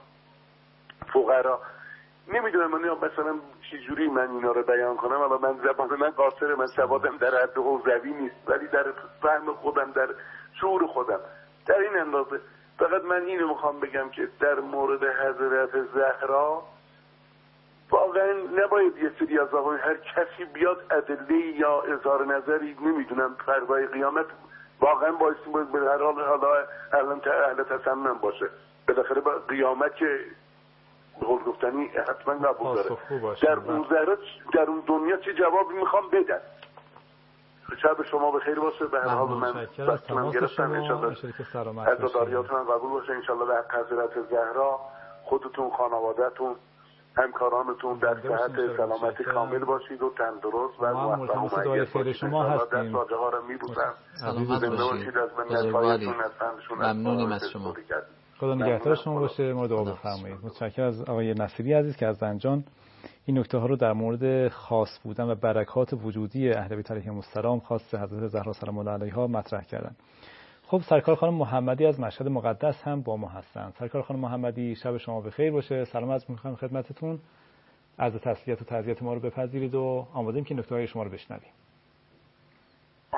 فقرا، نمیدونم من مثلا چجوری من اینا رو بیان کنم. الان من زبان من قاصره، من سوادم در حد حوزوی نیست، ولی در فهم خودم، در شعور خودم در این اندازه. فقط من اینو میخوام بگم که در مورد حضرت زهرا واقعا نباید یه سری از آقای هر کسی بیاد ادله یا اظهار نظری نمیدونم فردای قیامت واقعا بایستی به هر حال الان اهل تسنن باشه، بالاخره با قیامت که به قول گفتنی حتما قبول داره. در اون ذره در اون دنیا چه جوابی میخوام بدن. شب شما بخیر باشه. به هر حال من گرفتم ان شاء الله عزاداریاتون قبول باشه ان شاء الله. در حضرت زهرا خودتون، خانواده‌تون، همکارانتون در صحت سلامتی کامل باشید و تندرست و موفق. دعای خیر شما هستیم. دست ها رو میبوسم. سلامت باشید. بزرگواری. ممنونیم از شما. خدا نگهدار شما باشه. ما دعا بفرمایید. متشکرم از آقای نصیری عزیز که از زنجان این نکته ها رو در مورد خاص بودن و برکات وجودی اهل بیت علیهم السلام، خاص حضرت زهرا سلام الله علیها مطرح کردن. خب سرکار خانم محمدی از مشهد مقدس هم با ما هستن. سرکار خانم محمدی شب شما بخیر باشه. سلام عرض می‌کنم خدمتتون. از تسلیت و تعزیت ما رو بپذیرید و آماده‌ایم که نکته‌های شما رو بشنویم.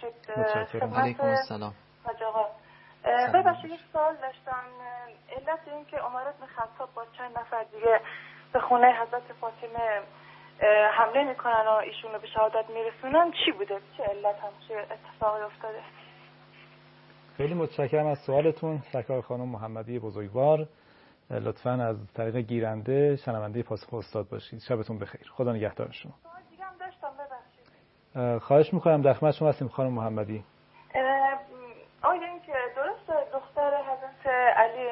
ببخشید. متشکرم. علیکم السلام. حاج آقا ببخشید یک سوال داشتم. علت این که عمر بن خطاب با چند نفر دیگه به خونه حضرت فاطمه حمله میکنن و ایشونو به شهادت میرسونن چی بوده؟ چه علت همچه اتفاقی افتاده؟ خیلی متشکرم از سوالتون سرکار خانم محمدی بزرگوار. لطفاً از طریق گیرنده شنونده پاسخ استاد باشید. شبتون بخیر. خدا نگهدار شما. سوال دیگه هم داشتم ببخشید. خواهش میکنم در خدمت شما هستیم خانم محمدی. آیا این که درست دختر حضرت علی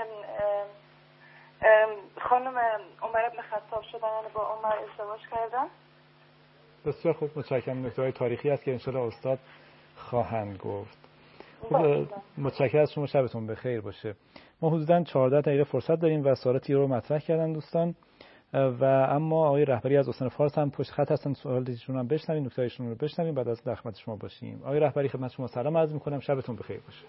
خانم عمر بن خطاب شدن با عمر ازدواج کردن؟ بسیار خوب متشکرم. نکته‌های تاریخی است که انشالله استاد خواهند گفت. خب متشکرم از شما. شبتون بخیر باشه. ما حدوداً 14 دقیقه فرصت داریم و سوالاتی رو مطرح کردن دوستان و اما آقای رهبری از استان فارس هم پشت خط هستن. سوالاتشون هم بشنویم، نکته‌هاشون رو بشنویم، بعد از خدمت شما باشیم. آقای رهبری خدمت شما سلام عرض می‌کنم. شبتون بخیر باشه.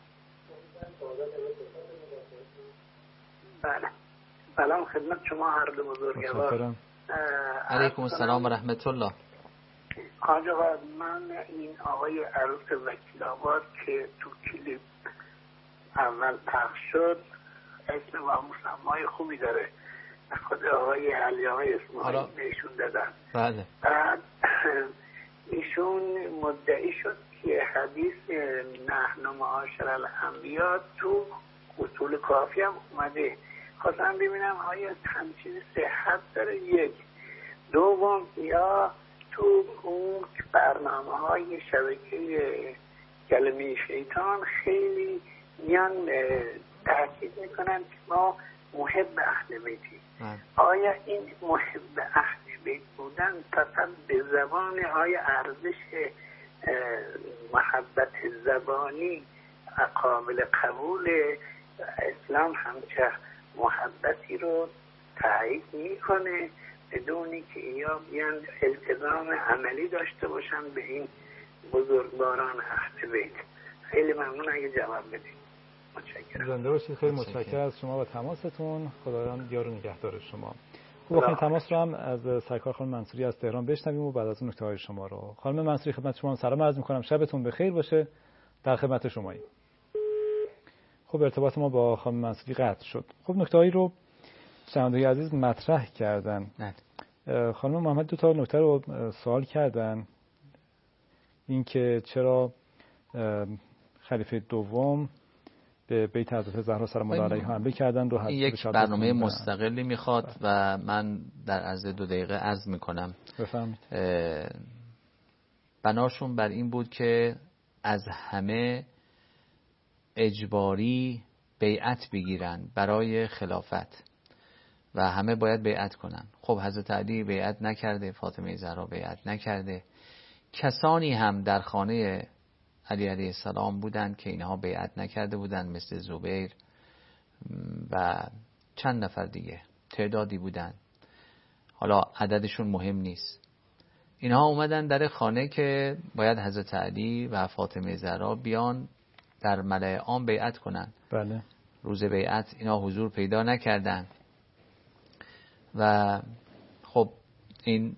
بله. سلام خدمت شما هر دو بزرگوار. علیکم السلام و رحمت الله. حاج آقا من این آقای عروس وکیل آباد که تو کلیپ اول پخش شد اسم و مسمای خوبی داره، خود آقای علیه اسماعیل بهشون دادن. بله. بعد ایشون مدعی شد که حدیث نحن معاشر الانبیا تو اصول کافی هم اومده. خواستم ببینم آیا همچین صحت داره؟ یک. دوم یا تو اون برنامه‌های شبکه کلمه شیطان خیلی میان تاکید میکنن که ما محب اهل بیتیم. آیا این محب اهل بیت بودن فقط به زبان آیا ارزش محبت زبانی قابل قبول اسلام همچه محبتی رو تایید میکنه بدونی که یا بیان التزام عملی داشته باشن به این بزرگواران اهل بیت؟ خیلی ممنون اگه جواب بدید. متشکرم. زنده باشید. خیلی متشکرم از شما و تماستون. خداوند یار و نگهدار شما. خب آخرین تماس رو هم از سرکار خانم منصوری از تهران بشنویم و بعد از اون نکته‌های شما رو. خانم منصوری خدمت شما سلام عرض می‌کنم. شبتون بخیر باشه. در خدمت شماییم. خب ارتباط ما با خانم منصوری قطع شد. خب نکته‌هایی رو شنوندگان عزیز مطرح کردن. خانم محمد دو تا نکته رو سوال کردن. این که چرا خلیفه دوم به بیت حضرت زهرا سلام الله علیها حمله کردن رو یک برنامه مستقلی میخواد و من در عرض 2 دقیقه عرض میکنم. بفرمایید. بناشون بر این بود که از همه اجباری بیعت بگیرن برای خلافت و همه باید بیعت کنن. خب حضرت علی بیعت نکرده، فاطمه زهرا بیعت نکرده. کسانی هم در خانه علی علیه السلام بودند که اینها بیعت نکرده بودند، مثل زبیر و چند نفر دیگه، تعدادی بودند، حالا عددشون مهم نیست. اینها اومدن در خانه که باید حضرت علی و فاطمه زهرا بیان در ملأ عام بیعت کنن. بله. روز بیعت اینا حضور پیدا نکردن و خب این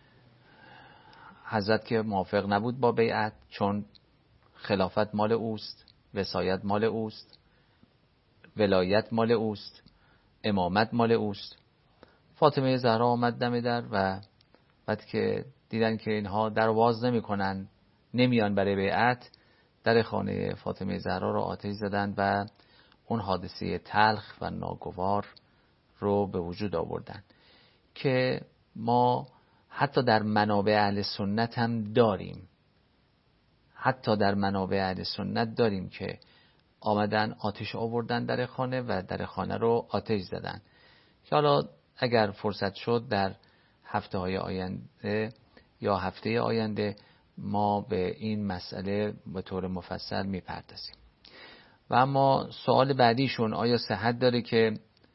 حضرت که موافق نبود با بیعت، چون خلافت مال اوست، وصایت مال اوست، ولایت مال اوست، امامت مال اوست. فاطمه زهرا آمد دم در و بعد که دیدن که اینها در باز نمی کنن، نمیان برای بیعت، در خانه فاطمه زهرا رو آتش زدند و اون حادثه تلخ و ناگوار رو به وجود آوردن که ما حتی در منابع اهل سنت هم داریم. حتی در منابع اهل سنت داریم که آمدن آتش آوردن در خانه و در خانه رو آتش زدن. که حالا اگر فرصت شد در هفته‌های آینده یا هفته آینده ما به این مسئله به طور مفصل میپردازیم. و اما سوال بعدیشون آیا صحت داره که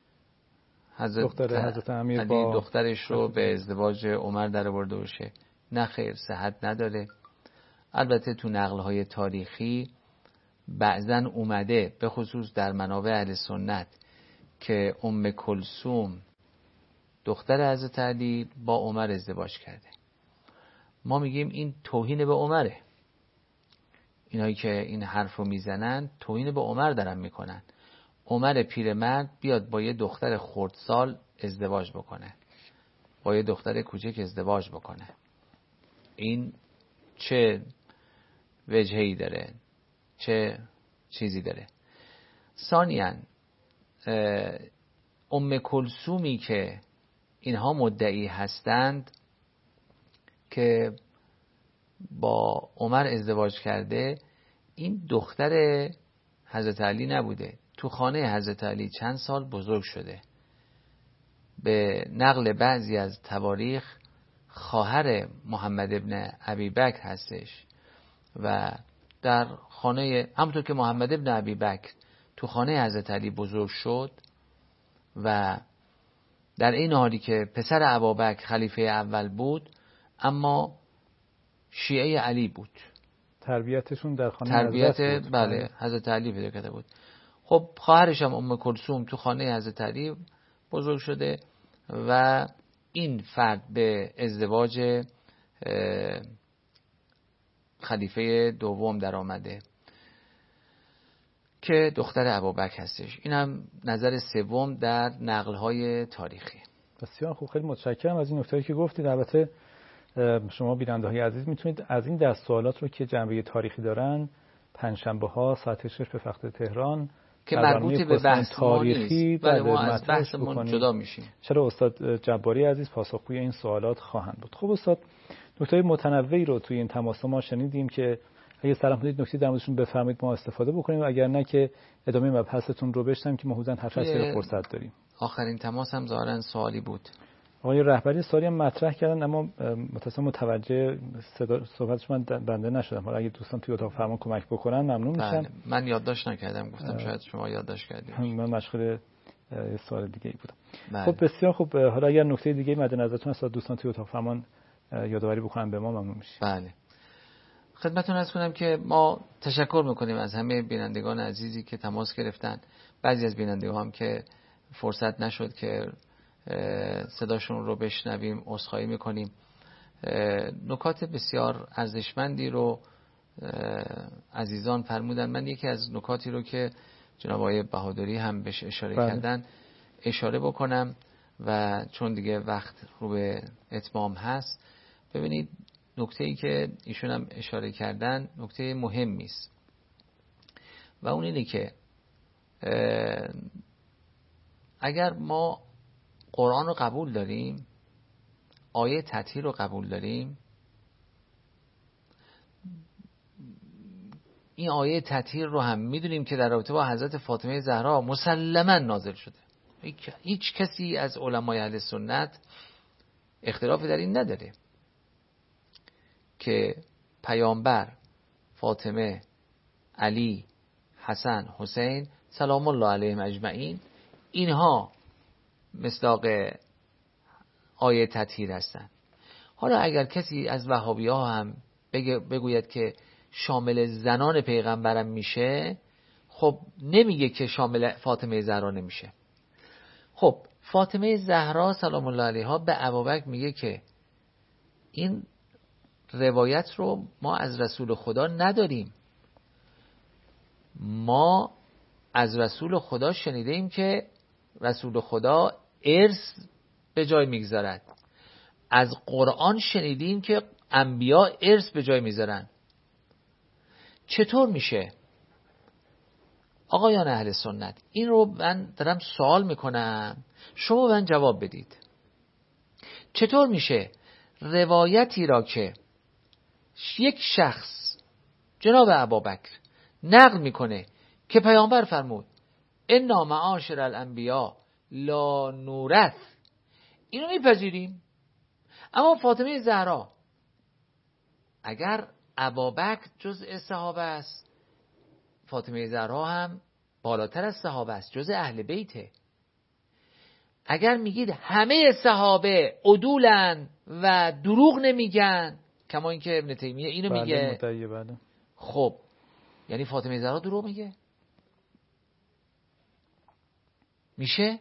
حضرت امیر با دخترش رو به ازدواج عمر در آورده باشه؟ نه خیر، صحت نداره. البته تو نقل‌های تاریخی بعضاً اومده، به خصوص در منابع اهل سنت، که ام کلثوم دختر حضرت علی با عمر ازدواج کرده. ما میگیم این توهین به عمره، اینایی که این حرف رو میزنن توهین به عمر دارن میکنن. عمر پیرمرد بیاد با یه دختر خردسال ازدواج بکنه، با یه دختر کوچک ازدواج بکنه، این چه وجهی داره، چه چیزی داره؟ ثانیاً ام کلثومی که اینها مدعی هستند که با عمر ازدواج کرده، این دختر حضرت علی نبوده، تو خانه حضرت علی چند سال بزرگ شده. به نقل بعضی از تواریخ خواهر محمد ابن ابی بکر هستش و در خانه، همونطور که محمد ابن ابی بکر تو خانه حضرت علی بزرگ شد و در این حالی که پسر ابوبکر خلیفه اول بود اما شیعه علی بود، تربیتشون در خانه تربیت حضرت بود. بله حضرت علی پیدا کرده بود. خب خواهرش هم ام کلثوم تو خانه حضرت علی بزرگ شده و این فرد به ازدواج خلیفه دوم در آمده که دختر ابوبکر هستش. این هم نظر سوم در نقل‌های تاریخی. بسیار خوب، خیلی متشکرم از این نکته‌ای که گفتید. البته شما بیننده‌های عزیز میتونید از این دست سوالات رو که جنبه تاریخی دارن پنجشنبه‌ها ساعت 6 به وقت تهران که مربوط به بحث تاریخی ولی ما از بحثمون جدا میشیم. چرا استاد جباری عزیز پاسخگوی این سوالات خواهند بود. خب استاد، نکته متنوعی رو توی این تماس ما شنیدیم که اگه سلام کنید نکته در موردشون بفرمایید ما استفاده بکنیم، اگر نه که ادامه مبحثتون رو بشنویم که ما حدوداً 7 فرصت داریم. آخرین تماس هم ظاهراً سوالی بود. آقای رهبری سوالی هم مطرح کردن اما متأسفانه متوجه صحبتش من بنده نشدم. حالا اگه دوستان توی اتاق فرمان کمک بکنن ممنون میشم. من یادداشت نکردم، گفتم شاید شما یادداشت کردید. من مشغول سوال دیگه ای بودم. بله. خب بسیار خوب، حالا اگر نکته دیگه مد نظرتون هست دوستان توی اتاق فرمان یادآوری بکنن به ما ممنون میشیم. بله. خدمتتون عرض کنم که ما تشکر میکنیم از همه بینندگان عزیزی که تماس گرفتن. بعضی از بینندگان هم که فرصت نشد که صداشون رو بشنویم عذرخواهی میکنیم. نکات بسیار ارزشمندی رو عزیزان فرمودن. من یکی از نکاتی رو که جناب آقای بهادری هم بهش اشاره کردن اشاره بکنم و چون دیگه وقت رو به اتمام هست. ببینید نکته‌ای که ایشون هم اشاره کردن نکته مهمی است و اون اینه که اگر ما قرآن رو قبول داریم، آیه تطهیر رو قبول داریم، این آیه تطهیر رو هم میدونیم که در رابطه با حضرت فاطمه زهرا مسلماً نازل شده. هیچ کسی از علمای اهل سنت اختلافی در این نداره که پیامبر، فاطمه، علی، حسن، حسین سلام الله علیهم اجمعین اینها مصداق آیه تطهیر هستند. حالا اگر کسی از وهابی‌ها هم بگوید که شامل زنان پیغمبرم میشه، خب نمیگه که شامل فاطمه زهرا نمیشه. خب فاطمه زهرا سلام الله علیها به ابوبکر میگه که این روایت رو ما از رسول خدا نداریم، ما از رسول خدا شنیدیم که رسول خدا ارث به جای میگذارد، از قرآن شنیدیم که انبیا ارث به جای میذارن. چطور میشه؟ آقایان اهل سنت، این رو من دارم سوال میکنم، شما من جواب بدید. چطور میشه روایتی را که یک شخص جناب ابوبکر نقل میکنه که پیامبر فرمود انا معاشر الانبیا لا نورث، اینو میپذیریم، اما فاطمه زهرا اگر ابوبکر جزء صحابه است، فاطمه زهرا هم بالاتر از صحابه است، جزء اهل بیته. اگر میگید همه صحابه عدولن و دروغ نمیگن، کما اینکه ابن تیمیه اینو میگه، بله. خب یعنی فاطمه زهرا دروغ میگه؟ میشه؟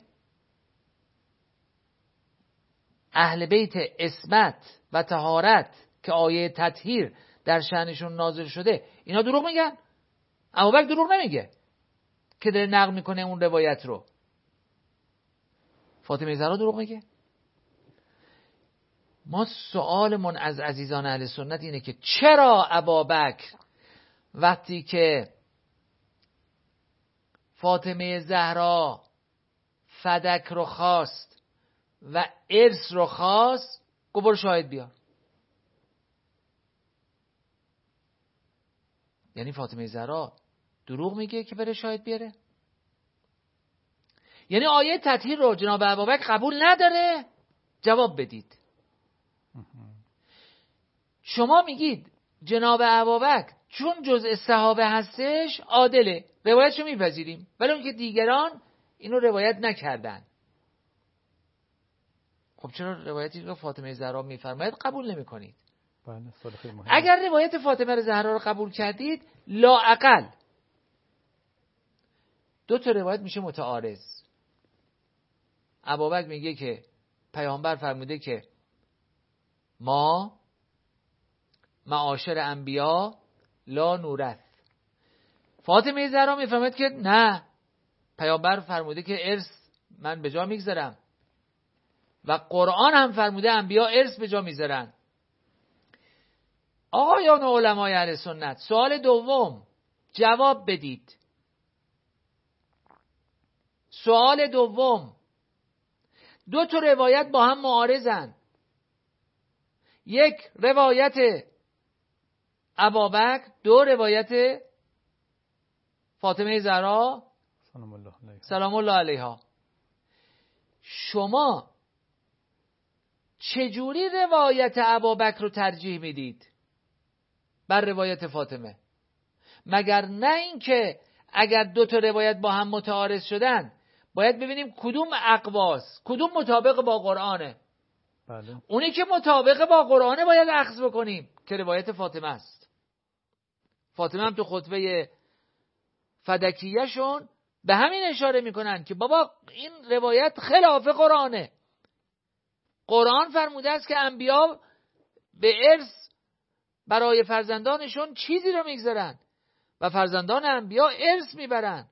اهل بیت عصمت و طهارت که آیه تطهیر در شأنشون نازل شده، اینا دروغ میگن؟ ابوبکر دروغ نمیگه که داره نقل میکنه اون روایت رو. فاطمه زهرا دروغ میگه؟ ما سوالمون از عزیزان اهل سنت اینه که چرا ابوبکر وقتی که فاطمه زهرا فدک رو خواست و ارث رو خواست گفت برو شاهد بیار؟ یعنی فاطمه زهرا دروغ میگه که بره شاهد بیاره؟ یعنی آیه تطهیر رو جناب ابوبکر قبول نداره؟ جواب بدید. شما میگید جناب ابوبکر چون جزء صحابه هستش عادله، روایتشو میپذیریم، ولی اون که دیگران اینو روایت نکردن. خب چرا روایتی که فاطمه زهرا میفرماید قبول نمیکنید؟ اگر روایت فاطمه زهرا رو قبول کردید، لااقل 2 تا روایت میشه متعارض. ابوبکر میگه که پیامبر فرموده که ما معاشر انبیا لا نورث. فاطمه زهرا میفرماید که نه، پیامبر فرموده که ارث من به جا میگذارم و قرآن هم فرموده انبیا ارث به جا میذارن. آقایان علمای اهل سنت، سوال دوم جواب بدید. سوال دوم، 2 تا روایت با هم معارضن. یک روایت ابوبکر، 2 روایت فاطمه زهرا سلام الله علیها. شما چجوری روایت ابوبکر رو ترجیح میدید بر روایت فاطمه؟ مگر نه اینکه اگر 2 تا روایت با هم متعارض شدن باید ببینیم کدوم اقواس، کدوم مطابق با قرآنه. بله. اونی که مطابق با قرآنه باید اخذ بکنیم که روایت فاطمه است. فاطمه هم تو خطبه فدکیه‌شون به همین اشاره میکنن که بابا این روایت خلاف قرآنه. قرآن فرموده است که انبیا به ارث برای فرزندانشون چیزی رو میگذارن و فرزندان انبیا ارث میبرن.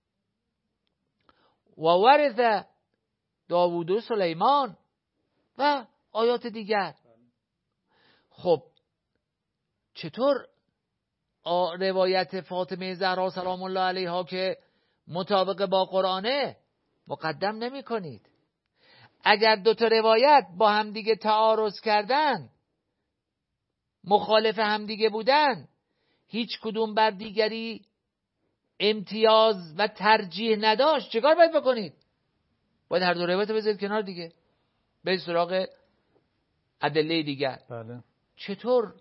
و ورث داوود و سلیمان و آیات دیگر. خب چطور روایت فاطمه زهرا سلام الله علیها که مطابق با قرآنه مقدم نمی کنید؟ اگر 2 تا روایت با همدیگه تعارض کردن، مخالف همدیگه بودن، هیچ کدوم بر دیگری امتیاز و ترجیح نداشت، چیکار باید بکنید؟ باید هر 2 روایت رو بذارید کنار دیگه، برید سراغ ادله دیگر. بله. چطور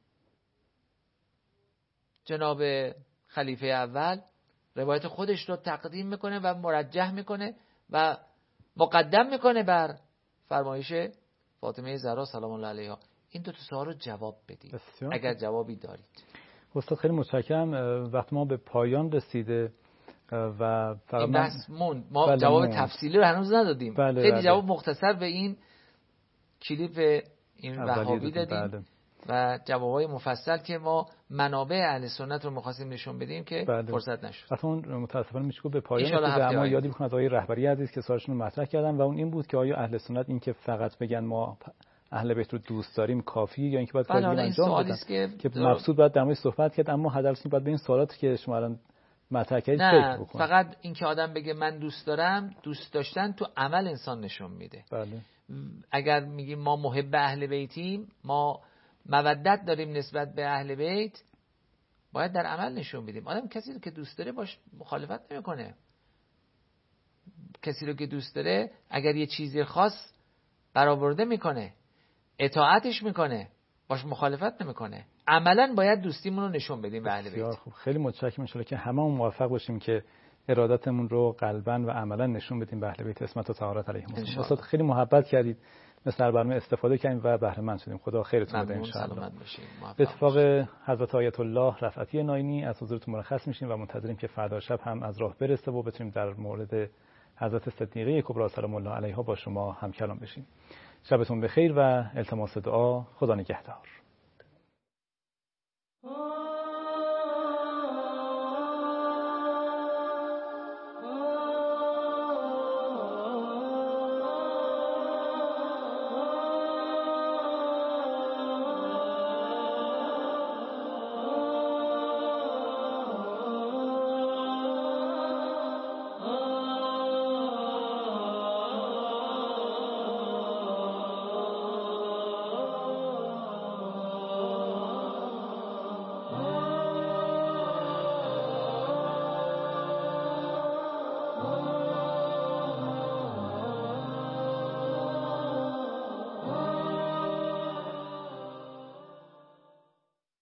جناب خلیفه اول روایت خودش رو تقدیم میکنه و مرجح میکنه و مقدم میکنه بر فرمایش فاطمه زهرا سلام الله علیها؟ این 2 تا سوال رو جواب بدید بسیار. اگر جوابی دارید. استاد خیلی متشکرم. وقت ما به پایان رسیده و این بحث موند. ما جواب تفصیلی رو هنوز ندادیم. خیلی جواب مختصر به این کلیپ این وهابی دادیم و جوابای مفصل که ما منابع اهل سنت رو می‌خواستیم نشون بدیم که فرصت نشد. اصلا متاسفانه میشه که به پایان رسیده، اما یادی بکنم از آقای رهبری عزیز که سوالشون رو مطرح کردن و اون این بود که آیا اهل سنت این که فقط بگن ما اهل بیت رو دوست داریم کافیه یا اینکه باید کاری انجام بدن که مقصود باید در موردش صحبت کرد، اما هدفش باید به این سوالاتی که شما الان مطرح کردید فکر بکنید. فقط این که آدم بگه من دوست دارم، دوست داشتن تو عمل انسان نشون میده. بله. اگر میگیم ما محب اهل بیتیم، ما مودت داریم نسبت به اهل بیت، باید در عمل نشون بدیم. آدم کسی رو که دوست داره باش مخالفت نمیکنه. کسی رو که دوست داره اگر یه چیزی خاص برآورده میکنه، اطاعتش میکنه، باش مخالفت نمیکنه. عملاً باید دوستیمون رو نشون بدیم به اهل بیت. خب خیلی متشکرم. ان شاءالله که هممون موفق باشیم که ارادتمون رو قلباً و عملاً نشون بدیم به اهل بیت عصمت و طهارت علیهم. استاد خیلی محبت کردید، مثل برنامه استفاده کردیم و بهره مند شدیم. خدا خیرتون بده ان شاءالله. به اتفاق حضرت آیت الله رفعتی ناینی از حضورتون مرخص میشیم و منتظریم که فردا شب هم از راه برسه و بتونیم در مورد حضرت صدیقه کبری سلام الله علیها با شما هم کلام بشیم. شبتون بخیر و التماس دعا. خدا نگهدار. Oh